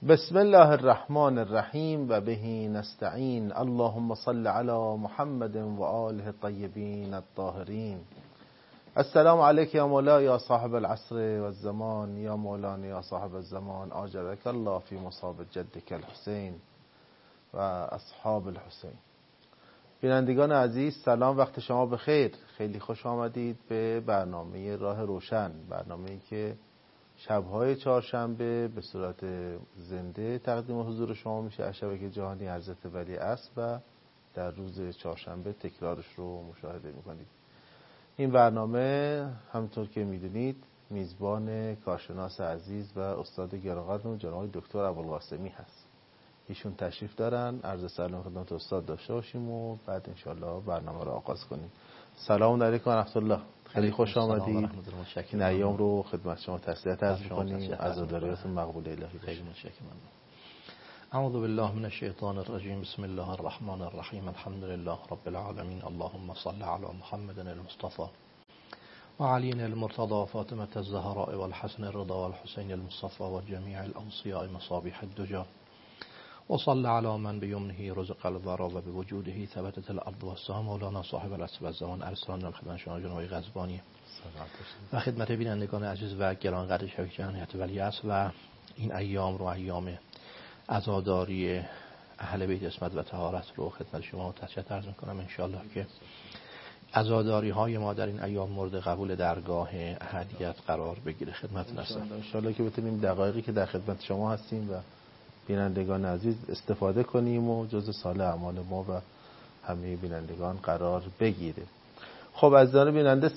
بسم الله الرحمن الرحیم و به نستعین. اللهم صل علی محمد و آله الطیبین الطاهرین. السلام علیک یا مولا یا صاحب العصر و الزمان، یا مولانا یا صاحب الزمان، آجرک الله فی مصاب جدک الحسین و اصحاب الحسین. بینندگان عزیز سلام، وقت شما بخیر. خیلی خوش آمدید به برنامه راه روشن، برنامه‌ای که شب‌های چهارشنبه به صورت زنده تقدیم حضور شما میشه از شبکه جهانی حضرت ولی عصر و در روز چهارشنبه تکرارش رو مشاهده میکنید. این برنامه همونطور که میدونید میزبان کارشناس عزیز و استاد گرامی جناب دکتر ابوالقاسمی هست. ایشون تشریف دارن. عرض سلام خدمت استاد داشته باشیم و بعد انشالله برنامه رو آغاز کنیم. سلام علیکم و رحمت الله. خیلی خوش آمدید. این ایام رو خدمت شما تسلیت عرض می‌کنیم. عزاداریاتون مقبول الهی خیلی متشکرم. اعوذ بالله من الشیطان الرجیم. بسم الله الرحمن الرحیم. الحمد لله رب العالمین. اللهم صل علی محمد المصطفى و علی المرتضى فاطمة الزهراء والحسن الرضا والحسین المصطفى و جمیع الاوصیاء مصابیح الدجى و صل علی من بیمنه رزق الورا و بوجوده ثبتت الارض والسماء. مولانا صاحب العصر و الزمان. ارسلان خدمت شما جناب غزبانی و خدمت بینندگان عزیز و گرانقدر شبکه جهانی ولی عصر و این ایام رو، ایام عزاداری اهل بیت عصمت و طهارت رو خدمت شما تسلیت عرض می‌کنم. ان شاء الله که عزاداری های ما در این ایام مورد قبول درگاه احدیت قرار بگیره. خدمت نسل ان شاء الله که بتونیم دقایقی که در خدمت شما هستیم و بینندگان عزیز استفاده کنیم و جزء صالح اعمال ما و همه بینندگان قرار بگیره. خب عزیزان بیننده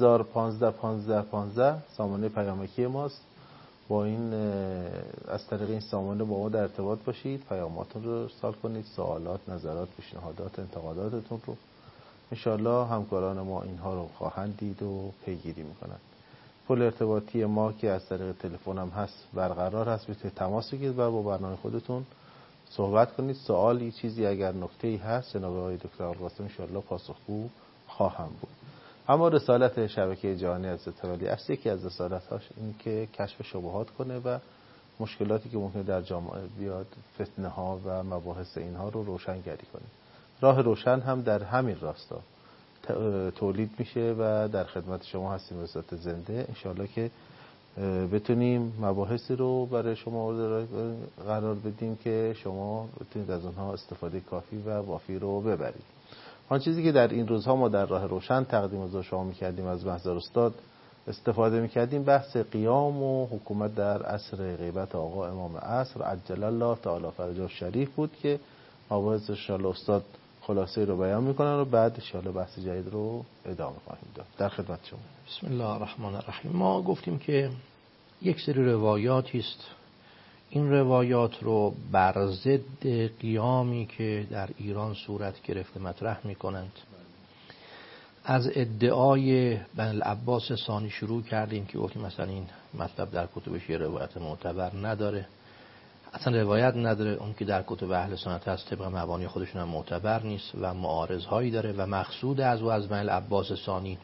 3015 سامانه پیامکی ماست. با این از طریق این سامانه با ما در ارتباط باشید، پیاماتون رو ارسال کنید، سوالات، نظرات، پیشنهادات، انتقاداتتون رو انشالله همکاران ما اینها رو خواهند دید و پیگیری میکنند. پل ارتباطی ما که از طریق تلفن هم هست برقرار هست، میتونید تماس بگیرید و با برنامه خودتون صحبت کنید. سوالی چیزی اگر نکته‌ای هست جناب آقای دکتر ابوالقاسم انشالله پاسخگو خواهم بود. اما رسالت شبکه جهانی حضرت ولی عصر یکی از رسالت‌هاش این که کشف شبهات کنه و مشکلاتی که ممکنه در جامعه بیاد، فتنه‌ها و مباحث اینها رو روشنگری کنه. راه روشن هم در همین راستا تولید میشه و در خدمت شما هستیم به صورت زنده. انشالله که بتونیم مباحثی رو برای شما قرار بدیم که شما بتونید از اونها استفاده کافی و وافی رو ببرید. آن چیزی که در این روزها ما در راه روشن تقدیم حضور شما میکردیم، از محضر استاد استفاده میکردیم، بحث قیام و حکومت در عصر غیبت آقا امام عصر عجل الله تعالی فرجه الشریف بود که مباحث انشالله استاد خلاصه رو بیان میکنن و بعد انشالله بحث جدید رو ادامه خواهیم داد. در خدمت شما. بسم الله الرحمن الرحیم. ما گفتیم که یک سری روایاتی است، این روایات رو بر ضد قیامی که در ایران صورت گرفته مطرح میکنند. از ادعای بن العباس ثانی شروع کردیم که گفتیم مثلا این مطلب در کتبش یه روایت معتبر نداره، اصلا روایت نداره. اون که در کتب اهل سنت هست طبق مبانی خودشون هم معتبر نیست و معارض هایی داره و مقصود از بن العباس ثانی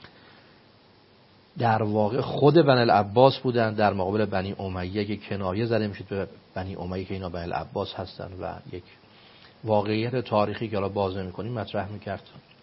در واقع خود بن العباس بودن در مقابل بنی امیه که کنایه زده میشد به بنی امیه که اینا بن العباس هستن و یک واقعیت تاریخی که حالا باز نمی‌کنیم مطرح می‌کرد.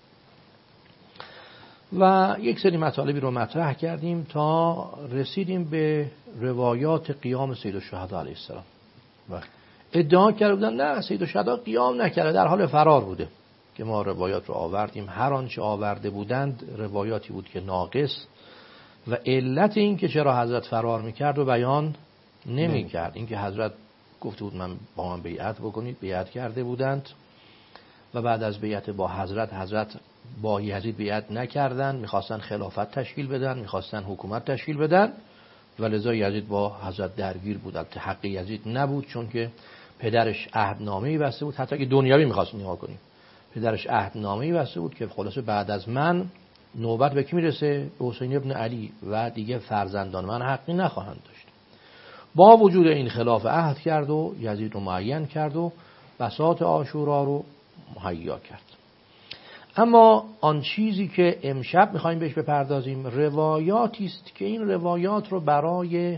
و یک سری مطالبی رو مطرح کردیم تا رسیدیم به روایات قیام سید الشهدا علیه السلام. ادعا کردن نه سید الشهدا قیام نکرده، در حال فرار بوده. که ما روایات رو آوردیم، هر آنچه آورده بودند روایاتی بود که ناقص و علت این که چرا حضرت فرار میکرد و بیان نمیکرد. این که حضرت گفته بود من با من بیعت بکنید، بیعت کرده بودند و بعد از بیعت با حضرت با یزید بیعت نکردند، میخواستن خلافت تشکیل بدن، میخواستن حکومت تشکیل بدن و لذا یزید با حضرت درگیر بود. البته حق یزید نبود چون که پدرش عهدنامه‌ای بسته بود، حتی که دنیوی میخواست نگاه کنیم، پدرش عهدنامه‌ای بسته بود که خلاصه بعد از من نوبت به کی میرسه؟ به حسین ابن علی و دیگه فرزندان من حقی نخواهند داشت. با وجود این خلاف عهد کرد و یزید رو معین کرد و بساط عاشورا رو مهیا کرد. اما آن چیزی که امشب میخوایم بهش بپردازیم روایاتی است که این روایات رو برای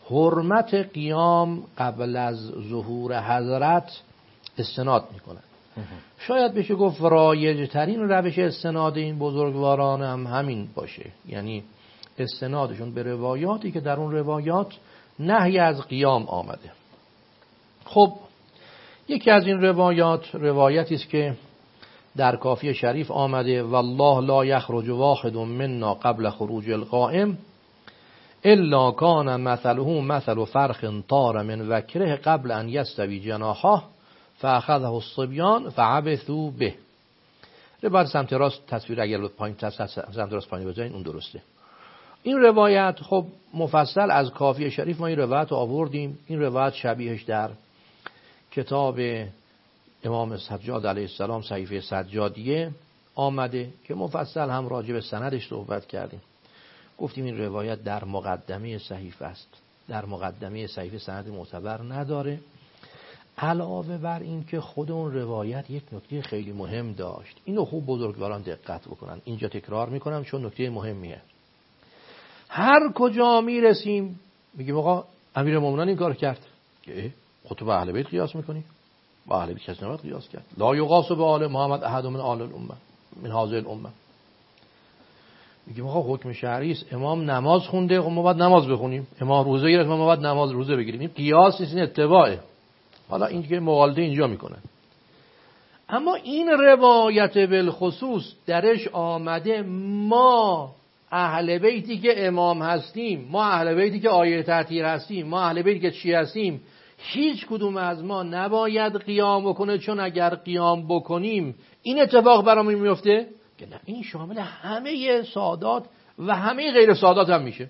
حرمت قیام قبل از ظهور حضرت استناد میکنن. شاید بشه گفت رایج ترین روش استناد این بزرگواران هم همین باشه، یعنی استنادشون به روایاتی که در اون روایات نهی از قیام آمده. خب یکی از این روایات روایتی است که در کافی شریف آمده: والله لا یخرج واحد منا قبل خروج القائم الا کان مثله مثل فرخ طار من وکره قبل ان یستوی جناحه فاخذه الصبیان فعبثوا به. روایت سمت راست تصویر اگر پایین سمت راست پایین بزنین اون درسته. این روایت خب مفصل از کافی شریف ما این روایت رو آوردیم. این روایت شبیهش در کتاب امام سجاد علیه السلام صحیفه سجادیه آمده که مفصل هم راجع به سندش صحبت کردیم. گفتیم این روایت در مقدمه صحیفه است، در مقدمه صحیفه سند معتبر نداره. علاوه بر این که خود اون روایت یک نکته خیلی مهم داشت. اینو خوب بزرگواران دقت بکنن. اینجا تکرار میکنم چون نکته مهمیه. هر کجا میرسیم میگیم آقا امیرالمومنین این کار کرد، خود تو با اهل بیت قیاس میکنی؟ با اهل بیت کسی نباید قیاس کرد. لا یقاس به آل محمد احد من آل الامه من هذه الامه. میگیم آقا حکم شرعی است، امام نماز خونده ما باید نماز بخونیم، امام روزه گرفت ما باید نماز روزه بگیریم. این قیاس نیست، این اتباعه. حالا این که مغالطه اینجا میکنن. اما این روایت بالخصوص درش آمده ما اهل بیتی که امام هستیم، ما اهل بیتی که آیه تطهیر هستیم، ما اهل بیتی که چی هستیم، هیچ کدوم از ما نباید قیام بکنه، چون اگر قیام بکنیم این اتفاق برامون میفته که نه، این شامل همه سادات و همه غیر سادات هم میشه.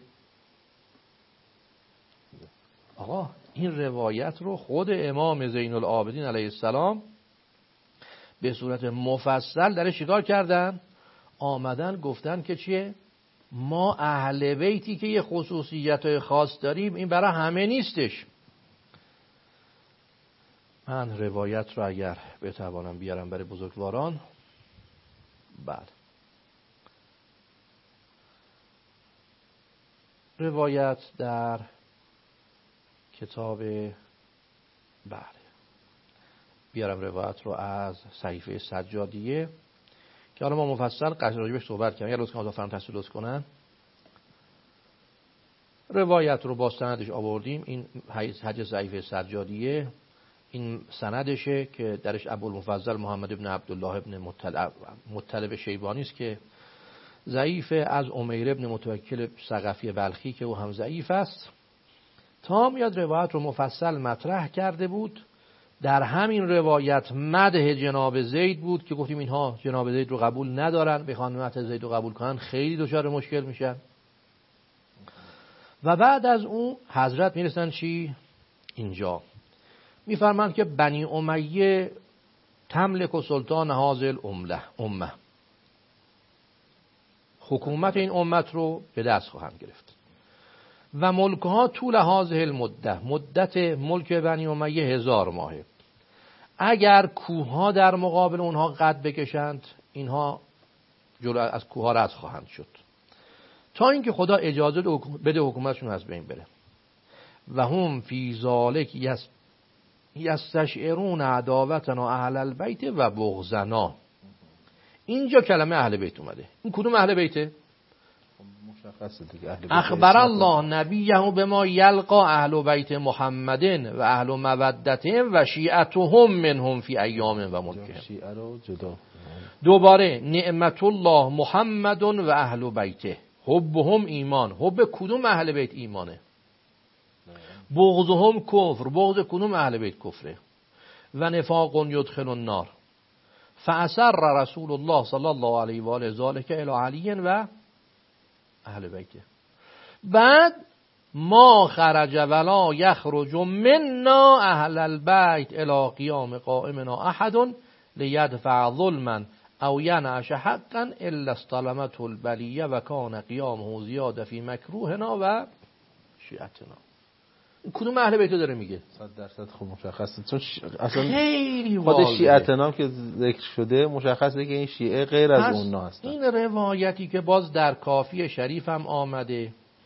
آقا این روایت رو خود امام زین العابدین علیه السلام به صورت مفصل درش چیکار کردن؟ آمدن گفتن که چیه؟ ما اهل بیتی که یه خصوصیت خاص داریم، این برای همه نیستش. من روایت رو اگر بتوانم بیارم برای بزرگواران. بله، روایت در کتاب، بله بیارم روایت رو از صحیفه سجادیه که حالا ما مفصل قصد راجبش صحبت کردیم. اگر لطفاً آزاد فرم تصویر لطف کنن. روایت رو با سندش آوردیم. این حج صحیفه سجادیه، این سندشه که درش ابوالمفضل محمد ابن عبدالله ابن مطلب شیبانی است که ضعیفه، از امیر ابن متوکل ثقفی بلخی که او هم ضعیف است. تا میاد روایت رو مفصل مطرح کرده بود. در همین روایت مدح جناب زید بود که گفتیم اینها جناب زید رو قبول ندارن، بخوان مدح زید رو قبول کنن خیلی دچار مشکل میشن. و بعد از اون حضرت میرسن چی؟ اینجا میفرمند که بنی امیه تملک و سلطان هذه الامه، حکومت این امت رو به دست خواهند گرفت و ملکها طول هذه المده، مدت ملک بنی امیه 1000 ماهه. اگر کوهها در مقابل اونها قد بکشند، اینها جلو از کوهها رد خواهند شد تا اینکه خدا اجازه بده حکومتشون از بین بره. و هم فی ذالک یستشعرون عداوتنا اهل البیت و بغضنا. اینجا کلمه اهل بیت اومده. این کدوم اهل بیته؟ اخبر الله نبیه بما یلقا اهل بیت محمد و اهل مودتهم و شیعتهم منهم فی ایام و ملکهم. شیعه رو جدا. دوباره نعمت الله محمد و اهل بیته، حبهم ایمان. حب کدوم اهل بیت ایمانه؟ بغضهم کفر. بغض کدوم اهل بیت کفره؟ و نفاق یدخل النار. فاثر رسول الله صلی الله علیه و آله ذلک الی علی و اهل بیته. بعد ما خرج ولا یخرج منا اهل البیت الی قیام قائمنا احد لیدفع ظلما او ینعش حقا الا استلمته البلیه و کان قیامه زیاده فی مکروهنا و شیعتنا. کدوم اهل بیت داره میگه؟ 100% خوب مشخصه، چون اصلا خیلی خود شیعتنا که ذکر شده مشخصه که این شیعه غیر از اونها هستن. این روایتی که باز در کافی شریف هم آمده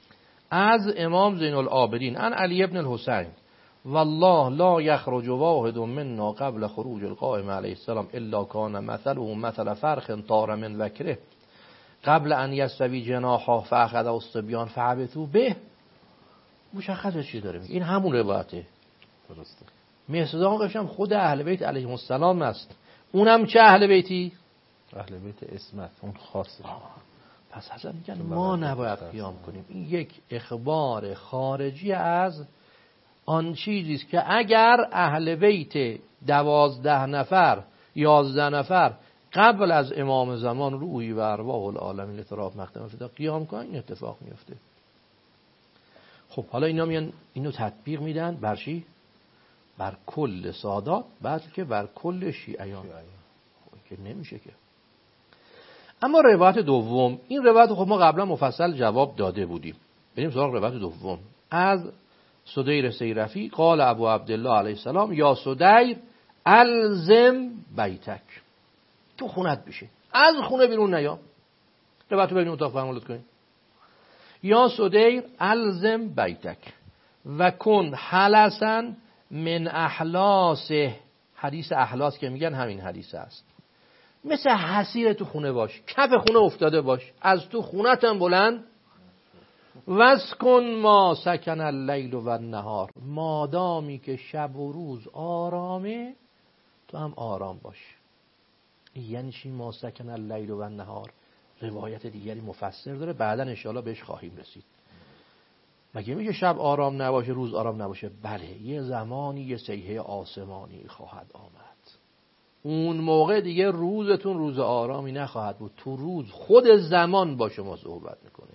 از امام زین العابدین ان علی ابن الحسین والله لا یخرج واحد منا قبل خروج القائم علیه السلام الا کان مثله مثل فرخ طار من وکره قبل ان یستوی جناحه فاخذ الصبیان فهبطوا به. مشخصه چی داره میگه، این همون روایته. درسته. مصداق قشم خود اهل بیت علیهم السلام است. اونم چه اهل بیتی؟ اهل بیت اسمت، اون خاصه. پس حضرت میگن ما نباید قیام کنیم. این یک اخبار خارجی از آن چیزی است که اگر اهل بیت 12 نفر 11 نفر قبل از امام زمان روحی و ارواح العالمین اطراف مقدمه شده قیام کنن، این اتفاق میفته. خب حالا اینا میان اینو تطبیق میدن بر چی؟ بر کل سادات، بلکه بر کل شیعیان. خب که نمیشه که. اما روایت دوم، این روایت خب ما قبلا مفصل جواب داده بودیم. بریم سراغ روایت دوم. از سدیر سیرفی قال ابو عبدالله علیه السلام یا سدیر الزم بیتک، تو خونت بشه، از خونه بیرون نیا. روایت رو ببینیم اتاق فرمولت کنیم. یا سدیر الزم بیتک و کن حلسا من احلاسه. حدیث احلاس که میگن همین حدیث است. مثل حسیر تو خونه باش، کف خونه افتاده باش، از تو خونتم بلند. واسکن ما سکن اللیل و النهار، مادامی که شب و روز آرامه تو هم آرام باش. یعنی چی ما سکن اللیل و النهار؟ روایت دیگری مفسر داره، بعدا انشاءالله بهش خواهیم رسید. مگه میگه شب آرام نباشه روز آرام نباشه؟ بله، یه زمانی یه صیحه آسمانی خواهد آمد، اون موقع دیگه روزتون روز آرامی نخواهد بود. تو روز خود زمان با شما صحبت میکنه.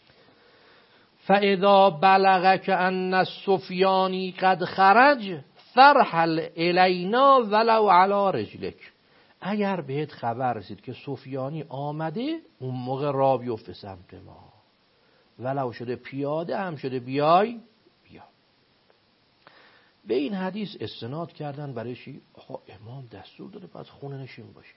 فاذا بلغک ان السفیانی قد خرج فرحل الینا ولو علی رجلک. اگر بهت خبر رسید که سفیانی آمده، اون موقع راه بیفت سمت ما، ولو شده پیاده هم شده، بیای بیا. به این حدیث استناد کردن برای چی؟ امام دستور داده پس خونه نشین باشید.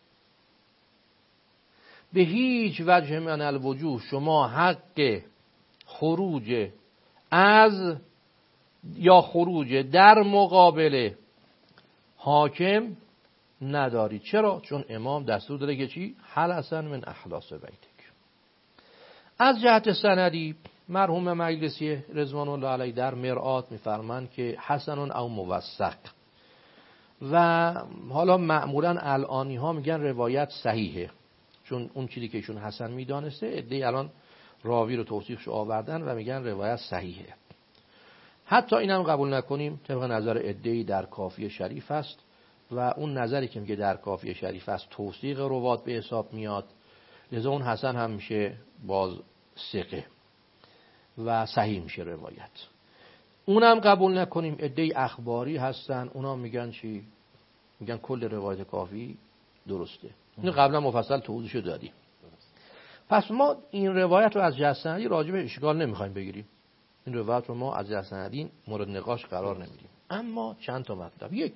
به هیچ وجه من الوجوه شما حق خروج از یا خروج در مقابل حاکم ندارید. چرا؟ چون امام دستور داده که چی؟ حلسا من احلاس بیتک. از جهت سندی مرحوم مجلسی رضوان الله علیه در مرآت میفرمایند که حسن او موثق، و حالا معمولا الانی ها میگن روایت صحیحه، چون اون چیزی که ایشون حسن میدانسته عده‌ای الان راوی رو توصیفش آوردن و میگن روایت صحیحه. حتی اینم قبول نکنیم، طبق نظر عده‌ای در کافیه شریف است و اون نظری که میگه در کافیه شریف است توثیق روات به حساب میاد، لذا اون حسن هم میشه باز ثقه و صحیح میشه روایت. اونم قبول نکنیم، عده‌ای اخباری هستن، اونا میگن چی؟ میگن کل روایت کافی درسته. اینو قبلا مفصل توضیحشو دادیم. پس ما این روایت رو از جهت سندی راجع به اشکال نمیخوایم بگیریم. این روایت رو ما از جهت سندی مورد نقاش قرار نمیدیم. اما چند تا مطلب. یک،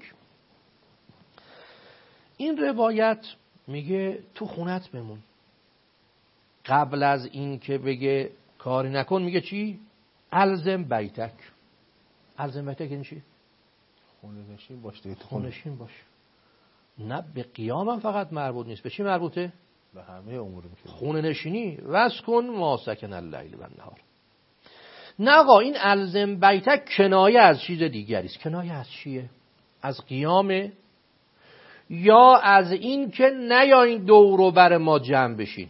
این روایت میگه تو خونت بمون. قبل از این که بگه کاری نکن میگه چی؟ الزم بیتک. الزم بیتک یعنی چی؟ خونه نشین باش دیگه. خونه نشین باش. نه به قیام هم فقط مربوط نیست. به چی مربوطه؟ به همه امور میشه. خونه نشینی. واسکن ما سکن اللیل و النهار. نه آقا، این الزم بیتک کنایه از چیز دیگری است. کنایه از چیه؟ از قیامه یا از این که نیاین دور و بر ما جمع بشین؟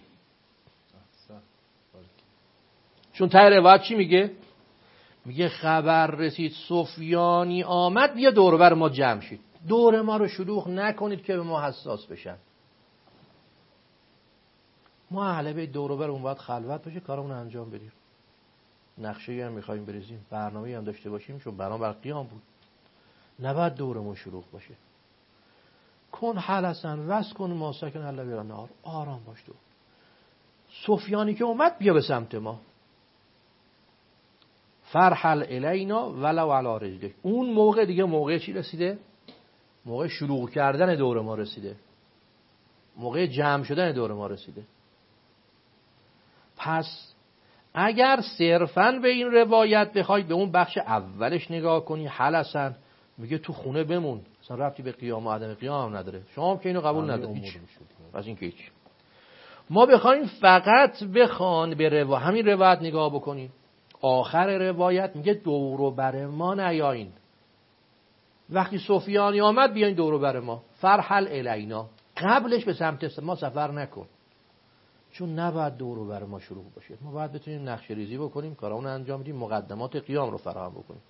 چون ته روایت چی میگه؟ میگه خبر رسید سفیانی آمد، بیا دور و بر ما جمع شید. دور ما رو شلوغ نکنید که به ما حساس بشن. ما اهل بیت دور و بر اون باید خلوت بشه، کارمون انجام بدیم. نقشه‌ای هم می‌خوایم بریزیم، برنامه‌ای هم داشته باشیم، چون برنامه بر قیام بود. نباید دورمون شلوغ باشه. کن حلسن واسکن ما سکن اللیل و النهار. آرام باش تو. سفیانی که اومد بیا به سمت ما. فرحل الینا ولو علی رجلک. اون موقع دیگه موقع چی رسیده؟ موقع شلوغ کردن دور ما رسیده. موقع جمع شدن دور ما رسیده. پس اگر صرفاً به این روایت بخوای به اون بخش اولش نگاه کنی، حلسن میگه تو خونه بمون، اصلا ربطی به قیام و عدم قیام نداره، شما هم که اینو قبول ندارید پس این که هیچ. ما بخوایم فقط بخوان به همین روایت نگاه بکنیم، آخر روایت میگه دور و بر ما نیاین، وقتی سفیانی آمد بیاین دور و بر ما، فرحل الینا، قبلش به سمت ما سفر نکن، چون نباید دور و بر ما شروع باشه. ما باید بتونیم نقشه ریزی بکنیم، کارامون انجام بدیم، مقدمات قیام رو فراهم بکنیم.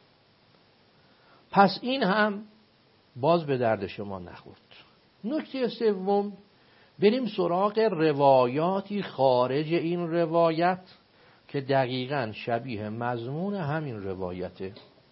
پس این هم باز به درد شما نخورد. نکته سوم، بریم سراغ روایاتی خارج این روایت که دقیقاً شبیه مضمون همین روایته.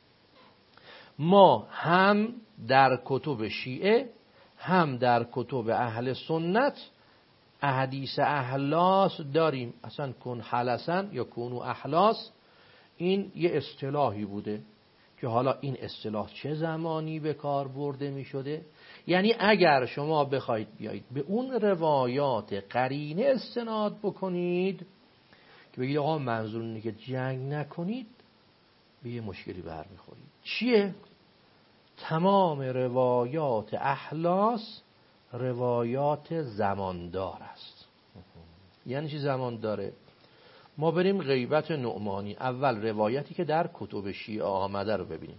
ما هم در کتب شیعه هم در کتب اهل سنت احادیث احلاس داریم. اصلا کن حلسن یا کنو احلاس، این یه اصطلاحی بوده که حالا این اصطلاح چه زمانی به کار برده می شده. یعنی اگر شما بخواید بیایید به اون روایات قرینه استناد بکنید که بگید آقا منظور اینه که جنگ نکنید، به یه مشکلی برمیخورید. چیه؟ تمام روایات احلاس روایات زماندار است. یعنی چی زمانداره؟ ما بریم غیبت نعمانی، اول روایتی که در کتب شیعه آمده رو ببینیم.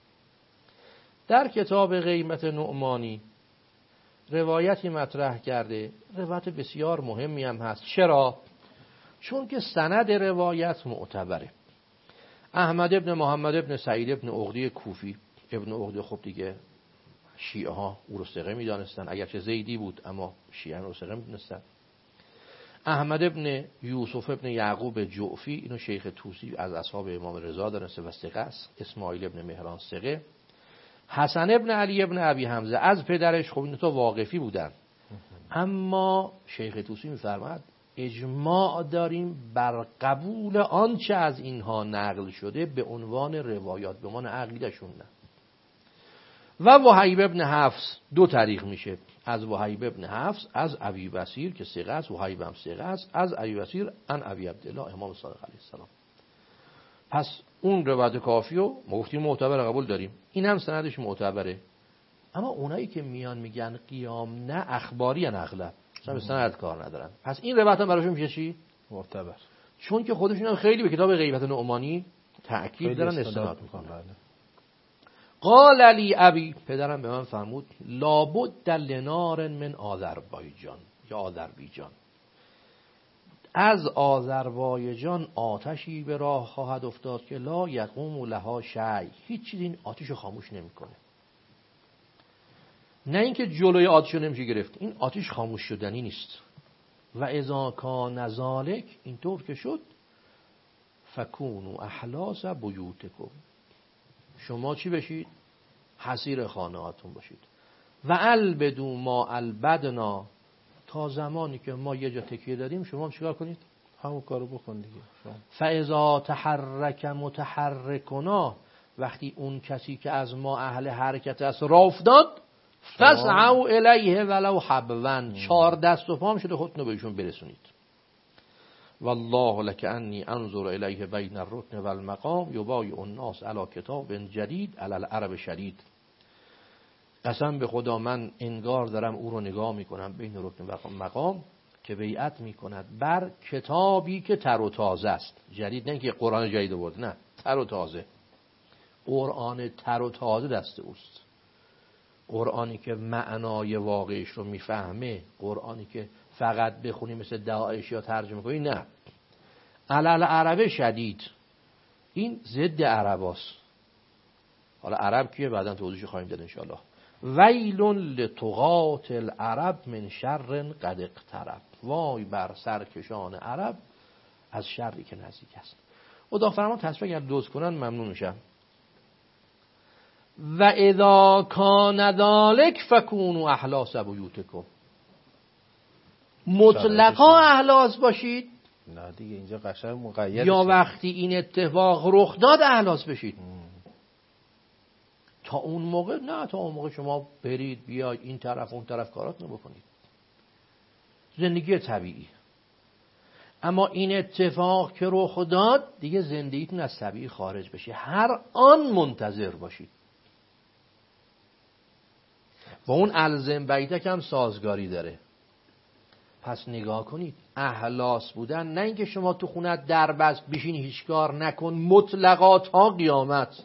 در کتاب غیبت نعمانی روایتی مطرح کرده، روایت بسیار مهمی هم هست. چرا؟ چون که سند روایت معتبره. احمد ابن محمد ابن سعید ابن عقده کوفی، ابن عقده خب دیگه شیعه ها او رو ثقه می دانستن، اگرچه زیدی بود اما شیعه رو ثقه می دانستن. احمد ابن یوسف ابن یعقوب جعفی، اینو شیخ طوسی از اصحاب امام رضا دانسته و ثقه است. اسماعیل ابن مهران ثقه. حسن ابن علی ابن ابی حمزه از پدرش، خب این تو واقفی بودن، اما شیخ طوسی می‌فرماد اجماع داریم بر قبول آنچه از اینها نقل شده به عنوان روایات، به عنوان عقیده‌شون نه. و وهیب ابن حفص دو طریق میشه، از وهیب ابن حفص از ابی بصیر که ثقه است، وهیب هم ثقه است، از ابی بصیر عن ابی عبدالله امام صادق علیه السلام. پس اون روایت کافی و مفتی معتبر قبول داریم، این هم سندش معتبره. اما اونایی که میان میگن قیام نه، اخباری ان اغلب، مثلا به سند کار ندارن، پس این روایت هم براشون میشه چی؟ معتبر، چون که خودشون هم خیلی به کتاب غیبت نعمانی تأکید دارن، استناد میکنن. قال علی ابی، پدرم به من فرمود لابد لنار من آذربایجان یا آذربایجان، از آذربایجان آتشی به راه خواهد افتاد که لا یقوم لها شیء، هیچ چیزی این آتش رو خاموش نمیکنه. نه اینکه جلوی آتش رو نمیشه گرفت، این آتش خاموش شدنی نیست. و اذا کان ذلک، اینطور که شد، فکونوا احلاس بیوتکم، شما چی بشید؟ حصیر خانه هاتون باشید. و البدو ما البدنا، تا زمانی که ما یه جا تکیه دادیم شما چیکار کنید؟ همون کارو بکن دیگه. فاذا تحرک متحرکنا، وقتی اون کسی که از ما اهل حرکت است راه افتاد، فسعوا الیه ولو حبوا، 4 دست و پام شده خودتون رو بهشون برسونید. والله لکانی انظر الیه بین الرکن والمقام یبایع الناس علی کتاب جدید علی العرب شدید. قسم به خدا من انگار دارم او رو نگاه میکنم بین رکن و مقام که بیعت میکند بر کتابی که تر و تازه است. جدید نه اینکه قرآن جدید بود، نه، تر و تازه. قرآن تر و تازه دست اوست، قرآنی که معنای واقعیش رو میفهمه، قرآنی که فقط بخونی مثل داعش یا ترجمه کنی، نه، علل عربه شدید، این ضد عرباست. حالا عرب کیه بعداً توضیحش خواهیم داد انشاءالله. ویل لطغات العرب من شر قد اقترب، وای بر سرکشان عرب از شری که نزدیک است. خدا فرمان تصویر اگر دوست کنن ممنون میشم. و اذا کان ذلک فکونوا احلاس بیوتکم، مطلقا احلاس باشید، نه دیگه اینجا قشنگ مقید، یا وقتی این اتفاق رخ داد احلاس بشید. تا اون موقع نه، تا اون موقع شما برید بیاید این طرف اون طرف کاراتونو بکنید، زندگی طبیعی. اما این اتفاق که رخ داد دیگه زندگیتون از طبیعی خارج بشه، هر آن منتظر باشید. با اون الزم بیتک هم سازگاری داره. پس نگاه کنید، اخلاص بودن نه اینکه شما تو خونت در بست بشین هیچ کار نکن مطلقا تا قیامت.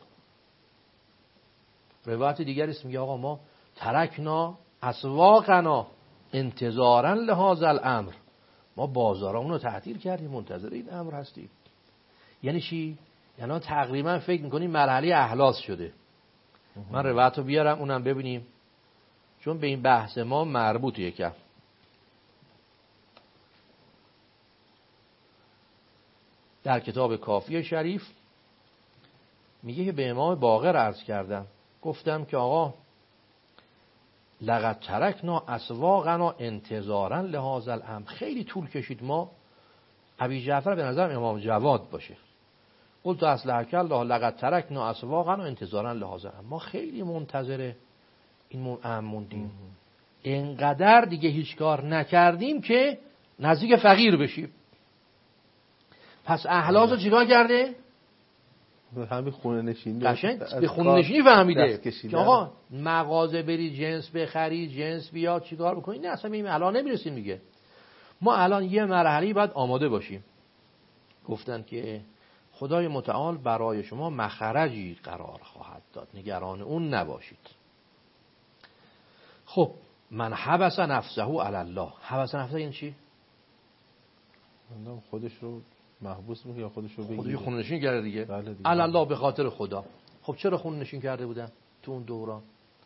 روایت دیگری است میگه آقا ما ترکنا اسواقنا انتظارا لهذا الامر، ما بازارمون رو تعطیل کردیم منتظر این امر هستیم. یعنی چی؟ یعنی تقریبا فکر میکنیم مرحله اخلاص شده. من روایت رو بیارم اونم ببینیم چون به این بحث ما مربوطه. یکم در کتاب کافی شریف میگه که به امام باقر عرض کردم، گفتم که آقا لقد ترکنا اسواقنا انتظارا لهذا الامر، خیلی طول کشید. ما ابی جعفر به نظر امام جواد باشه، قلت اصلحک الله لقد ترکنا اسواقنا انتظارا لهذا الامر، ما خیلی منتظر این امر موندیم، اینقدر دیگه هیچ کار نکردیم که نزدیک فقیر بشیم. پس اخلاص رو چیکار کرده؟ همین خونه نشینی قشنگ به خونه نشینی فهمیده که آقا مغازه بری جنس بخری جنس بیاد چیکار بکنی؟ نه اصلا این الان نمیرسیم. میگه ما الان یه مرحله باید آماده باشیم. گفتن که خدای متعال برای شما مخرجی قرار خواهد داد، نگران اون نباشید. خب من حبس نفسه علی الله، حبس نفسه این چی؟ خودش رو محبوس میکنه یا خودش رو بگیره، خودش خونه نشین کرده دیگه. بله دیگه. علی الله به خاطر خدا. خب چرا خونه نشین کرده بودن تو اون دوران؟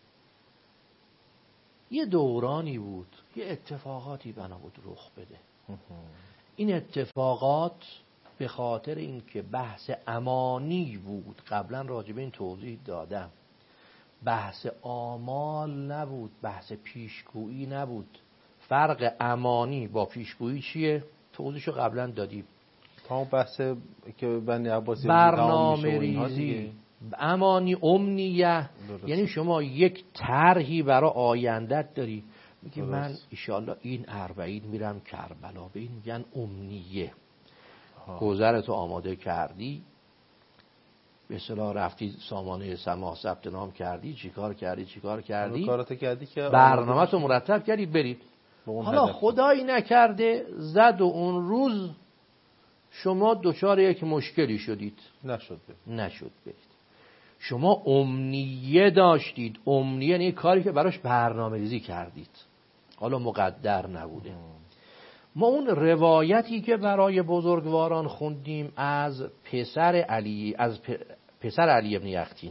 یه دورانی بود، یه اتفاقاتی بنا بود رخ بده. این اتفاقات به خاطر اینکه بحث امانی بود، قبلا راجع به این توضیح دادم، بحث آمال نبود، بحث پیشگویی نبود. فرق امانی با پیشگویی چیه؟ توضیحشو قبلا دادیم. تا اون بحث که بنی عباسی برنامه ریزی، امانی امنیه، یعنی شما یک طرحی برای آیندت داری، میگی من انشالله این 40 میرم کربلا، به این میگن امنیه. گذرتو آماده کردی، به اصطلاح رفتی سامانه سماح ثبت نام کردی، چیکار کردی کاراتو کردی که برنامه‌تو مرتب کردی برید. حالا خدایی نکرده زد و اون روز شما دچار یک مشکلی شدید، نشد برید. شما امنیه داشتید، امنیه یعنی کاری که براش برنامه ریزی کردید، حالا مقدر نبوده. ما اون روایتی که برای بزرگواران خوندیم از پسر علی ابن یختین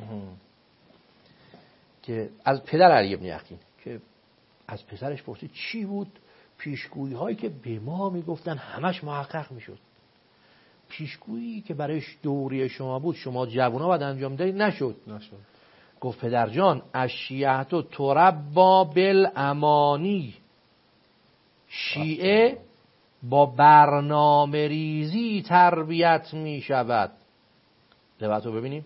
که از پدر علی ابن یختین که از پسرش پرسید چی بود پیشگویی هایی که به ما میگفتن همش محقق میشد، پیشگویی که برایش دوری شما بود شما جوونا باید انجام دهید نشد. گفت پدر جان الشیعه تربا بالامانی، شیعه با برنامه ریزی تربیت می شود. روایت رو ببینیم.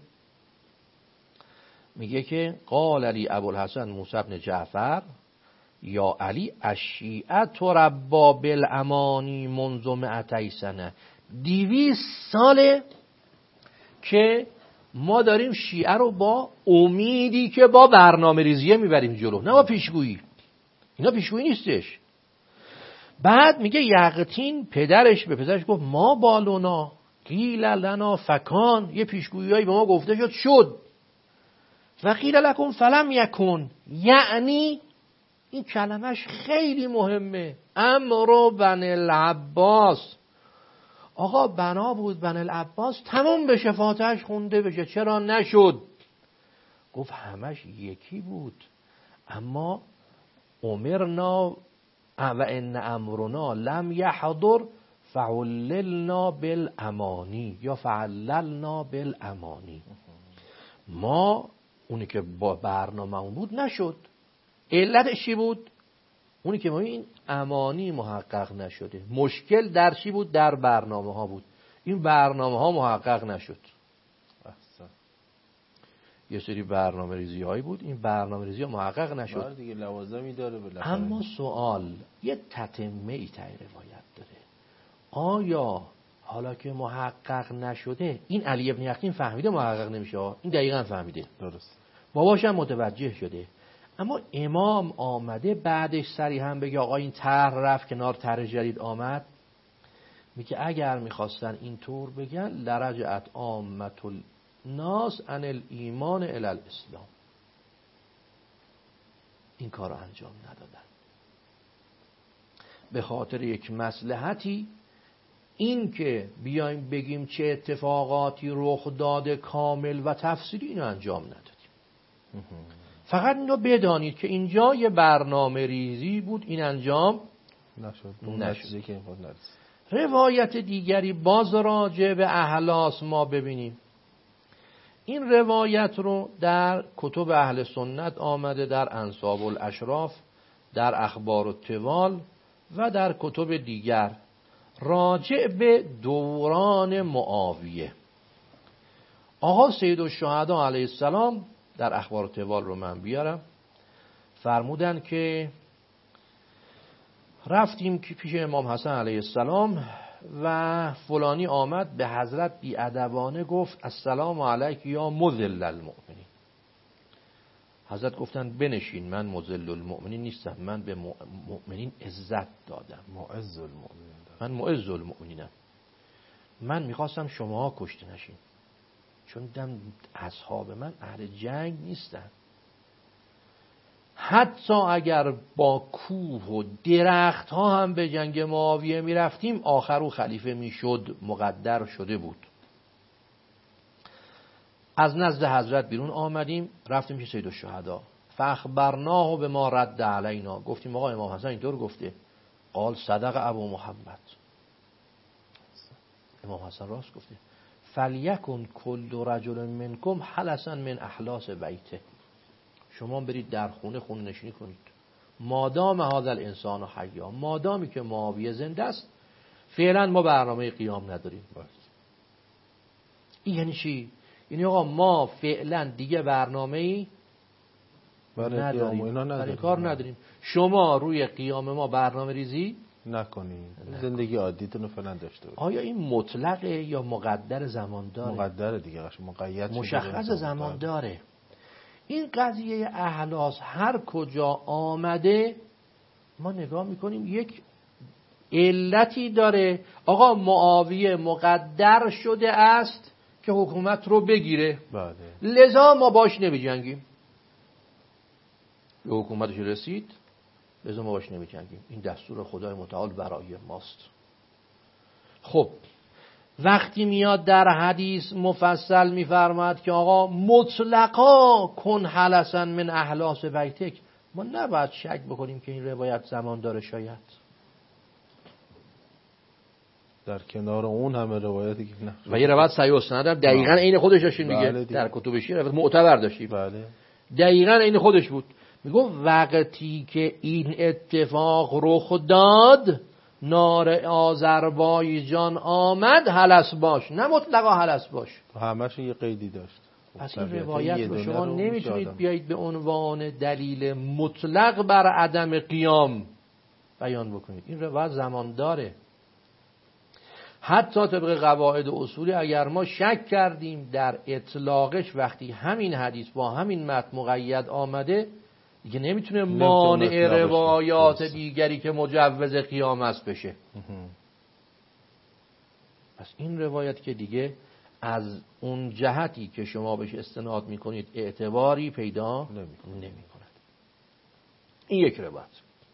میگه که قال علی ابوالحسن موسی بن جعفر یا علی الشیعه تربا بالامانی منذ 200 سنه، 200 ساله که ما داریم شیعه رو با امیدی که با برنامه ریزیه میبریم جلو، نه با پیشگویی. اینا پیشگویی نیستش. بعد میگه یقطین پدرش به پسرش گفت ما بالونا قیل لنا فکان، یه پیشگوییایی به ما گفته شد و قیل لکم فلم یکن، یعنی این کلمش خیلی مهمه. امر بن العباس، آقا بنا بود بن العباس تمام بشه، فاتحش خونده بشه، چرا نشد؟ گفت همش یکی بود، اما امرنا و ان امرنا لم یحضر فعللنا بالامانی یا فعللنا بالامانی. ما اونی که با برنامه بود نشد. علتش چی بود؟ اونی که ما این امانی محقق نشده. مشکل در چی بود؟ در برنامه ها بود. این برنامه ها محقق نشد. یه سری برنامه ریزی هایی بود، این برنامه ریزی ها محقق نشد. دیگه لوازمی داره بالاخره. اما سوال، یه تتمه ای تای روایت داره. آیا حالا که محقق نشده این علی ابن یقین فهمیده محقق نمیشه؟ این دقیقاً فهمیده، درست. باباش هم متوجه شده. اما امام آمده بعدش صریحاً بگه آقا این طرح رفت کنار، طرح جدید آمد. میگه اگر میخواستن اینطور بگن لرجعت عامة الناس عن الایمان الی الاسلام، این کار رو انجام ندادن به خاطر یک مصلحتی. این که بیایم بگیم چه اتفاقاتی رخ داده کامل و تفصیلی، اینو انجام ندادیم. فقط اینو بدانید که اینجا یه برنامه ریزی بود، این انجام نشد. روایت دیگری باز راجع به احلاس ما ببینیم. این روایت رو در کتب اهل سنت آمده، در انساب الاشراف، در اخبار الطوال و در کتب دیگر، راجع به دوران معاویه. آقا سیدالشهدا علیه السلام در اخبار الطوال رو من بیارم، فرمودن که رفتیم که پیش امام حسن علیه السلام و فلانی آمد به حضرت بی‌ادبانه گفت السلام علیک یا مذل المؤمنین. حضرت گفتن بنشین، من مذل المؤمنین نیستم، من به مؤمنین عزت دادم، معز المؤمنین، من معز المؤمنینم. من میخواستم شماها کشته نشین، چون دیدم اصحاب من اهل جنگ نیستن. حتی اگر با کوه و درخت ها هم به جنگ معاویه می رفتیم، آخر خلیفه می شد، مقدر شده بود. از نزد حضرت بیرون آمدیم، رفتیم پیش سیدالشهدا، فاخبرناه به ما رد علینا. گفتیم آقا امام حسن اینطور گفته. قال صدق ابو محمد. امام حسن راست گفته. فلیکن کل رجل منکم حلسا من احلاس بیته. شما برید در خونه نشینی کنید، مادام هذا الانسان حیا، مادامی که معاویه زنده است. فعلا ما برنامه قیام نداریم. این یعنی چی؟ یعنی آقا ما فعلا دیگه برنامه‌ای نداریم، برای کار نداریم. شما روی قیام ما برنامه ریزی نکنید، زندگی عادیتون رو فعلا داشته باشید. آیا این مطلقه یا مقدر زمان داره؟ مقدر دیگه، مقید مشخص زمان داره. این قضیه احلاس هر کجا آمده ما نگاه میکنیم یک علتی داره. آقا معاویه مقدر شده است که حکومت رو بگیره، بله. لذا ما باش نمی جنگیم. به حکومتش رسید، لذا ما باش نمی جنگیم. این دستور خدای متعال برای ماست. خب وقتی میاد در حدیث مفصل میفرماد که آقا مطلقا کن حلسا من احلاس بیتک، ما نباید شک بکنیم که این روایت زمان داره. شاید در کنار اون همه روایتی که نه و یه روایت صحیح السند هم دقیقاً عین خودش داشتیم میگه، در کتب شیعه روایت معتبر داشتیم، بله دقیقاً عین خودش بود. میگه وقتی که این اتفاق رخ داد، نار آذربایجان آمد، هلس باش، نه مطلقا هلس باش. همش یه قیدی داشت. پس این روایت رو شما نمیتونید بیایید به عنوان دلیل مطلق بر عدم قیام بیان بکنید. این روایت زمان داره. حتی طبق قواعد و اصولی اگر ما شک کردیم در اطلاقش، وقتی همین حدیث با همین متن مقید آمده، دیگه نمیتونه مانع روایات دیگری که مجوز قیام است بشه. پس این روایت که دیگه از اون جهتی که شما بهش استناد میکنید اعتباری پیدا نمیکند. این یک روایت.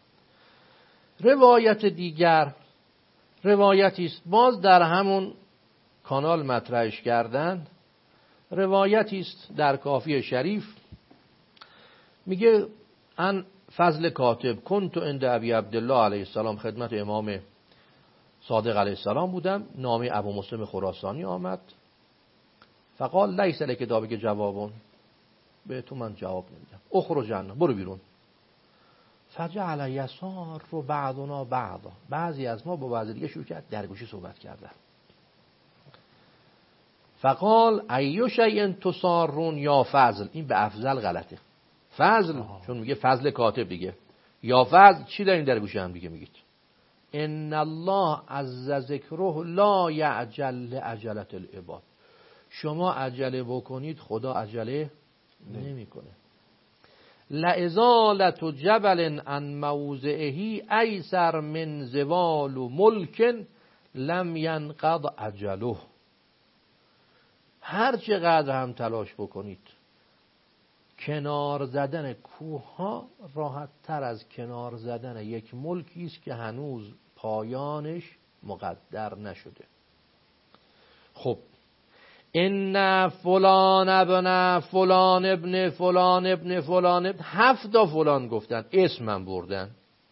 روایت دیگر روایتی است باز در همون کانال مطرحش کردند. روایتی است در کافی شریف، میگه ان فضل کاتب کنت عند ابی عبدالله علیه السلام، خدمت امام صادق علیه السلام بودم، نامه ابو مسلم خراسانی آمد. فقال لیس لک دابک جوابون، به تو من جواب نمیدم، اخرج عنا، برو بیرون. فجعل یسار رو بعضنا بعضا، بعضی از ما با بعضی دیگه شروع کرد درگوشی صحبت کردن. فقال ایو شیء تسارون یا فضل، این به افضل غلطه. فضل چون میگه فضل کاتب دیگه، یا فضل چی در این درگوشی هم دیگه میگید؟ ان الله عز ذکره لا یعجل لعجلة العباد. شما عجله بکنید خدا عجله نمیکنه. لازالة جبل عن موضعه ایسر من زوال ملک لم ینقض اجله. هر چقدر هم تلاش بکنید کنار زدن کوه ها راحت تر از کنار زدن یک ملکی است که هنوز پایانش مقدر نشده. خب ان فلان ابن فلان ابن فلان ابن فلان 7 فلان گفتن، اسمم بردن،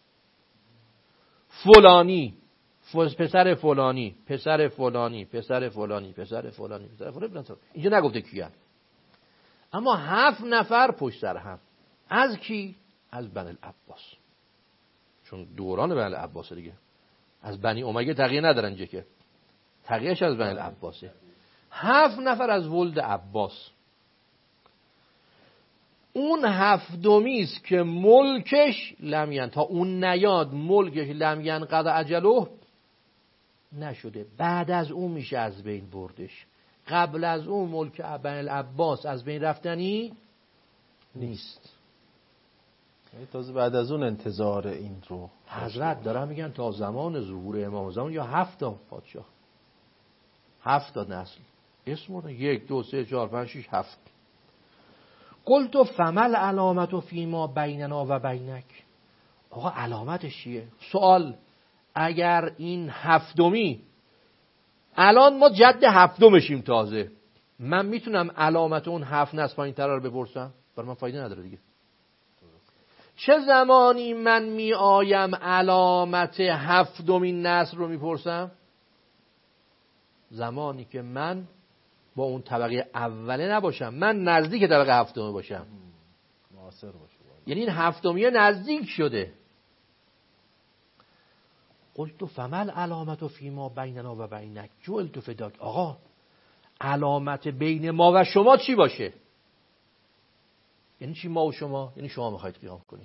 فلانی پسر فلانی پسر فلانی پسر فلانی پسر فلانی پسر فلانی. اینجا نگفته کیان، اما 7 نفر پشت سر هم. از کی؟ از بنی العباس، چون دوران بنی العباس دیگه. از بنی امیه تقیه ندارن اینجا که، تقیهش از بنی العباسه. 7 نفر از ولد عباس. اون 7می است که ملکش لمین، تا اون نیاد ملکش لمین قضا اجله نشده، بعد از اون میشه از بین بردش. قبل از اون ملک بنی العباس از بین رفتنی نیست. تازه بعد از اون انتظار این رو حضرت دارن میگن تا زمان ظهور امام زمان یا 7 پادشاه، 7 نسل اسم بردن، 1 2 3 4 5 6 7. قلت فمل علامت فیما بیننا و بینک. آقا علامتش چیه؟ سوال، اگر این 7می الان ما جد 7مشیم تازه، من میتونم علامت اون 7 نسل پایین تر رو بپرسم؟ برای من فایده نداره دیگه. چه زمانی من می آیم علامت 7مین نسل رو میپرسم؟ زمانی که من با اون طبقه اوله نباشم، من نزدیک طبقه 7 باشم، معاصر باشه، یعنی این 7می نزدیک شده. قلت فمل علامت فیما بیننا و بینک جعلت فداک. آقا علامت بین ما و شما چی باشه؟ یعنی چی ما و شما؟ یعنی شما میخواید قیام کنید،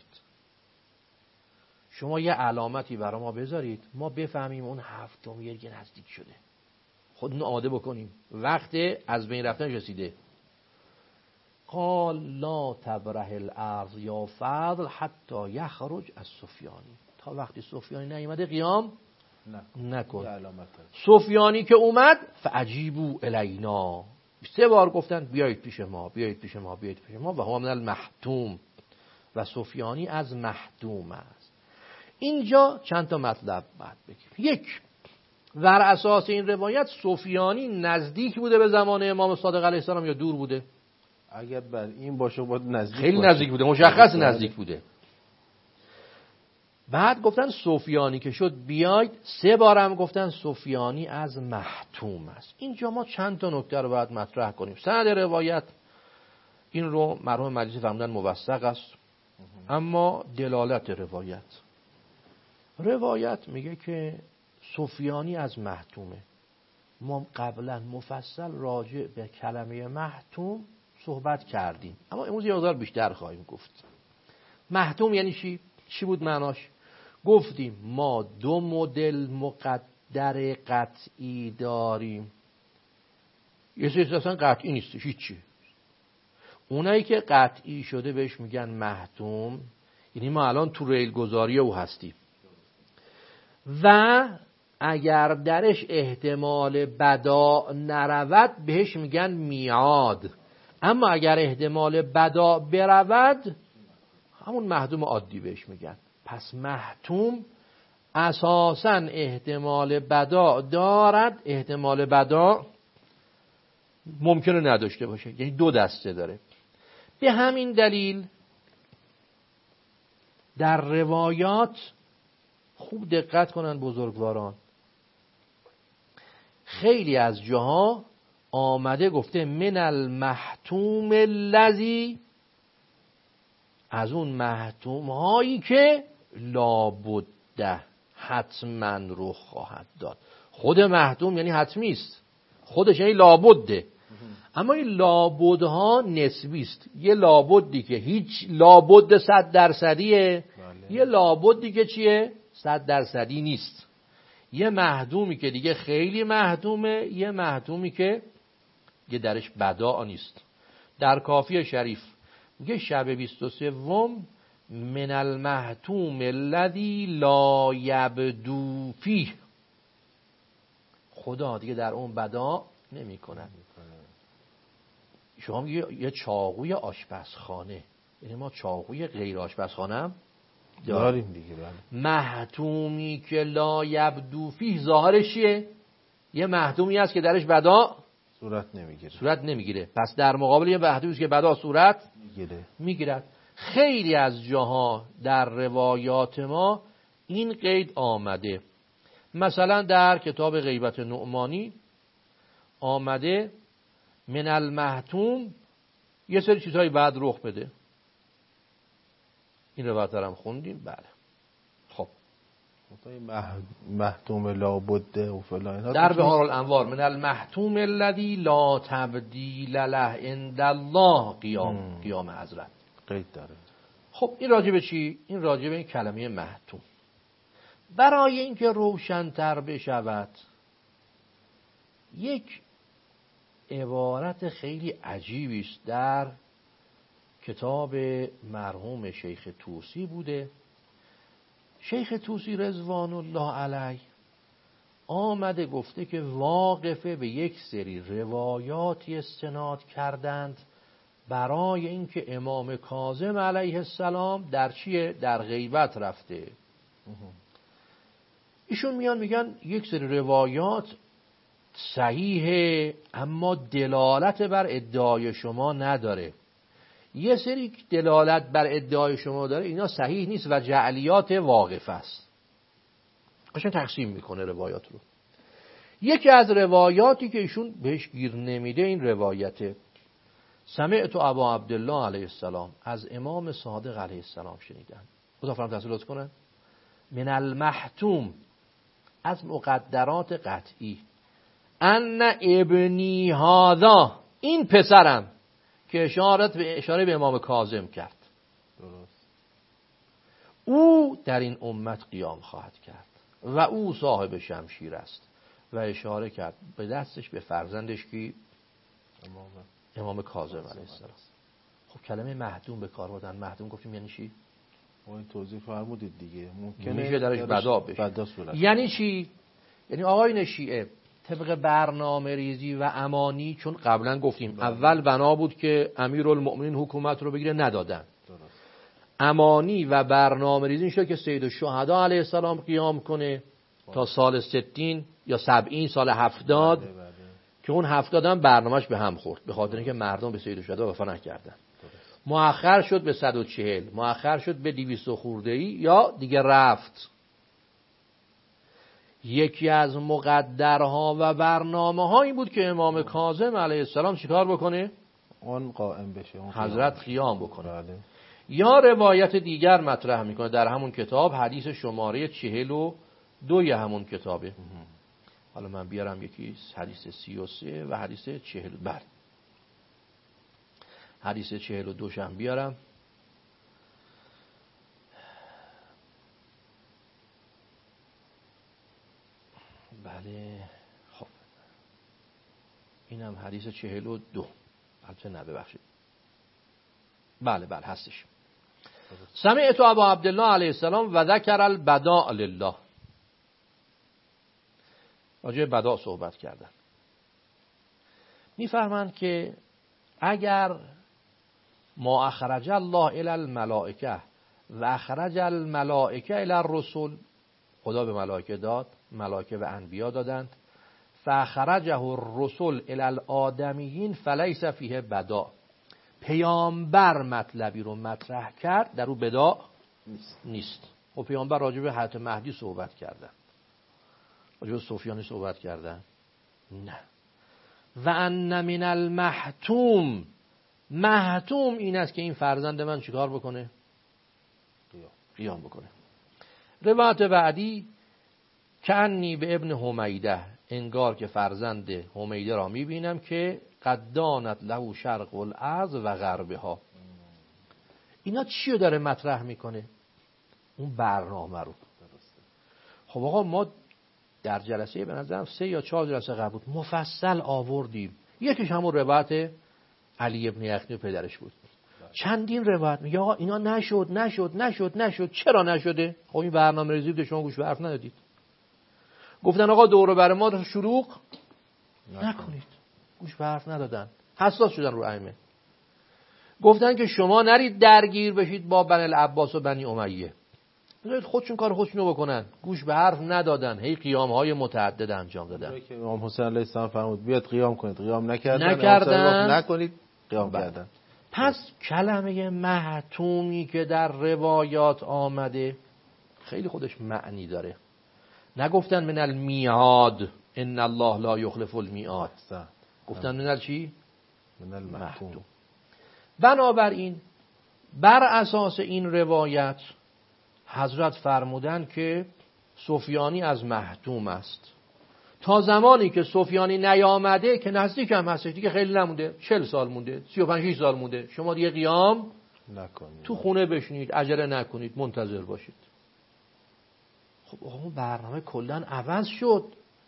شما یه علامتی برای ما بذارید ما بفهمیم اون 7می دیگه نزدیک شده، خودمون آماده بکنیم، وقت از بین رفتن رسیده. قال لا تبره الارض یا فضل حتی یخرج از سفیانی. تا وقتی سفیانی نیامده قیام نکن. سفیانی که اومد فعجیبو الینا، 3 بار گفتن بیایید پیش ما، بیایید پیش ما، بیایید پیش ما. و هو من المحتوم، و سفیانی از محتوم است. اینجا چند تا مطلب بعد بگیم. 1، بر اساس این روایت سفیانی نزدیک بوده به زمان امام صادق علیه السلام یا دور بوده؟ اگر بر این باشه باید نزدیک خیلی باشه. نزدیک بوده، مشخص نزدیک بوده. بعد گفتن سفیانی که شد بیاید، 3 بارم گفتن سفیانی از محتوم است. اینجا ما چند تا نکته رو باید مطرح کنیم. سند روایت این رو مرحوم مجلسی فرمودن موثق است، اما دلالت روایت میگه که سفیانی از محتومه. ما قبلا مفصل راجع به کلمه محتوم صحبت کردیم، اما امروز یه مقدار بیشتر خواهیم گفت. محتوم یعنی چی؟ چی بود معناش؟ گفتیم ما 2 مدل مقدر قطعی داریم. یه سری اصلا قطعی نیست، هیچی. اونایی که قطعی شده بهش میگن محتوم، یعنی ما الان تو ریل گذاری او هستیم و اگر درش احتمال بدا نرود بهش میگن میعاد، اما اگر احتمال بدا برود همون محتوم عادی بهش میگن. پس محتوم اساساً احتمال بدا دارد، احتمال بدا ممکنه نداشته باشه، یعنی 2 دسته داره. به همین دلیل در روایات خوب دقت کنن بزرگواران، خیلی از جاها آمده گفته من المحتوم الذی، از اون محتوم هایی که لابد حتما رخ خواهد داد. خود محتوم یعنی حتمی است، خودش یعنی لابده، اما این لابدها نسبی است. یه لابدی که هیچ لابد 100%، یه لابدی که چیه 100% نیست. یه مهدومی که دیگه خیلی مهدومه، یه مهدومی که دیگه درش بداع نیست. در کافی شریف میگه شب 23 من المهتوم الذی لا یبدو فیه، خدا دیگه در اون بداع نمی کند. شما میگه یه چاقوی آشپزخانه، یعنی ما چاقوی غیر آشپزخانه هم داریم دیگه. مهتومی که لا یبدو فیه ظاهرش چیه؟ یه مهتومی هست که درش بداع صورت نمیگیره. پس در مقابل یه مهتومی که بداع صورت میگیرد. خیلی از جاها در روایات ما این قید آمده. مثلا در کتاب غیبت نعمانی آمده من المهتوم یه سری چیزهای بعد رخ بده. این روایت هم خوندیم. بله. خب مهتوم لا بده و فلان در بهار الانوار من المهتوم الذی لا تبدیل له عند الله قیام حضرت قید داره. خب این راجع به چی؟ این راجع به این کلمه مهتوم. برای اینکه روشن‌تر بشود یک عبارت خیلی عجیبی است در کتاب مرحوم شیخ طوسی بوده. شیخ طوسی رضوان الله علیه آمده گفته که واقفه به یک سری روایاتی استناد کردند برای اینکه امام کاظم علیه السلام در چیه؟ در غیبت رفته. ایشون میگن یک سری روایات صحیحه اما دلالت بر ادعای شما نداره. یه سری دلالت بر ادعای شما داره، اینا صحیح نیست و جعلیات واقف است. قشنگ تقسیم میکنه روایات رو. یکی از روایاتی که ایشون بهش گیر نمیده این روایته: سمعت ابا عبدالله علیه السلام، از امام صادق علیه السلام شنیدن. خدا فرام تحصیلات کنن. من المحتوم، از مقدرات قطعی، ان ابنی هذا، این پسرم، که اشاره به امام کاظم کرد. درست. او در این امت قیام خواهد کرد و او صاحب شمشیر است و اشاره کرد به دستش به فرزندش کی؟ امام کاظم علیه السلام. خب کلمه مهدوم به کار بردن. مهدوم گفتیم یعنی چی؟ این توضیح فرمودید دیگه. ممکنه میشه درش بداع بشه. یعنی چی؟ یعنی آقایون شیعه طبق برنامه ریزی و امانی، چون قبلا گفتیم اول بنا بود که امیرالمؤمنین حکومت رو بگیره، ندادن. امانی و برنامه ریزی شد که سید الشهدا علیه السلام قیام کنه تا سال 60 یا 70 سال 70 که اون 70 هم برنامهش به هم خورد به خاطر اینکه مردم به سید الشهدا وفا نکردن. مؤخر شد به 140، مؤخر شد به 200 خورده‌ای یا دیگه رفت. یکی از مقدرها و برنامه‌ها این بود که امام کاظم علیه السلام چیکار بکنه؟ اون قائم بشه، اون حضرت قیام بکنه. بله. یا روایت دیگر مطرح میکنه در همون کتاب، حدیث شماره 42 همون کتابه. حالا من بیارم یکی حدیث 33 و حدیث 40. بله، حدیث 42 شم بیارم. بله، خب اینم حدیث 42. البته نه، ببخشید. بله هستش. سمعت ابا عبدالله علیه السلام و ذکر البداء لله، راجع به بداع صحبت کردن. میفرمند که اگر ما اخرج الله الی الملائکه و اخرج الملائکه الی الرسل، خدا به ملائکه داد، ملائکه به انبیا دادند، فاخرجه الرسل الی الآدمیین فلیس فیه بداع، پیامبر مطلبی رو مطرح کرد در او بداع نیست. و پیامبر راجع به حضرت مهدی صحبت کردن، راجع به سفیانی صحبت کردن؟ نه. و ان من المحتوم، محتوم این است که این فرزند من چیکار بکنه؟ قیام بکنه. روایت بعدی کانی به ابن حمیده، انگار که فرزند حمیده را میبینم که قد دانت له شرق الارض و غربها. اینا چی رو داره مطرح میکنه؟ اون برنامه رو. خب آقا ما در جلسه به نظرم 3 یا 4 جلسه قبل بود مفصل آوردیم. یکیش همون روایت علی ابن یخنی و پدرش بود. چندین روایت میگه آقا اینا نشد. چرا نشده؟ خب این برنامه‌ریزی بود شما گوش به حرف ندادید. گفتن آقا دور و بر ما شلوغ نکنید. گوش به حرف ندادن. حساس شدن رو ائمه. گفتن که شما نرید درگیر بشید با بنی العباس و بنی امیه. بذارید خودشون کار خودشونو بکنن. گوش به حرف ندادن. هی قیام‌های متعدد انجام دادن. که امام حسین علیه السلام فرمود بیاد قیام کنید. قیام نکردن. نکنید. قیام کردن. پس کلمه محتومی که در روایات آمده خیلی خودش معنی داره. نگفتن من المیعاد ان الله لا یخلف المیعاد. گفتن من چی؟ من المحتوم. بنابراین بر اساس این روایت حضرت فرمودن که سفیانی از محتوم است. تا زمانی که سفیانی نیامده که نزدیک هم هستش دیگه خیلی نمونده، 40 سال مونده، 35 سال مونده، شما دیگه قیام نکنید، تو خونه بشینید، عجله نکنید، منتظر باشید. خب آقا برنامه کلا عوض شد.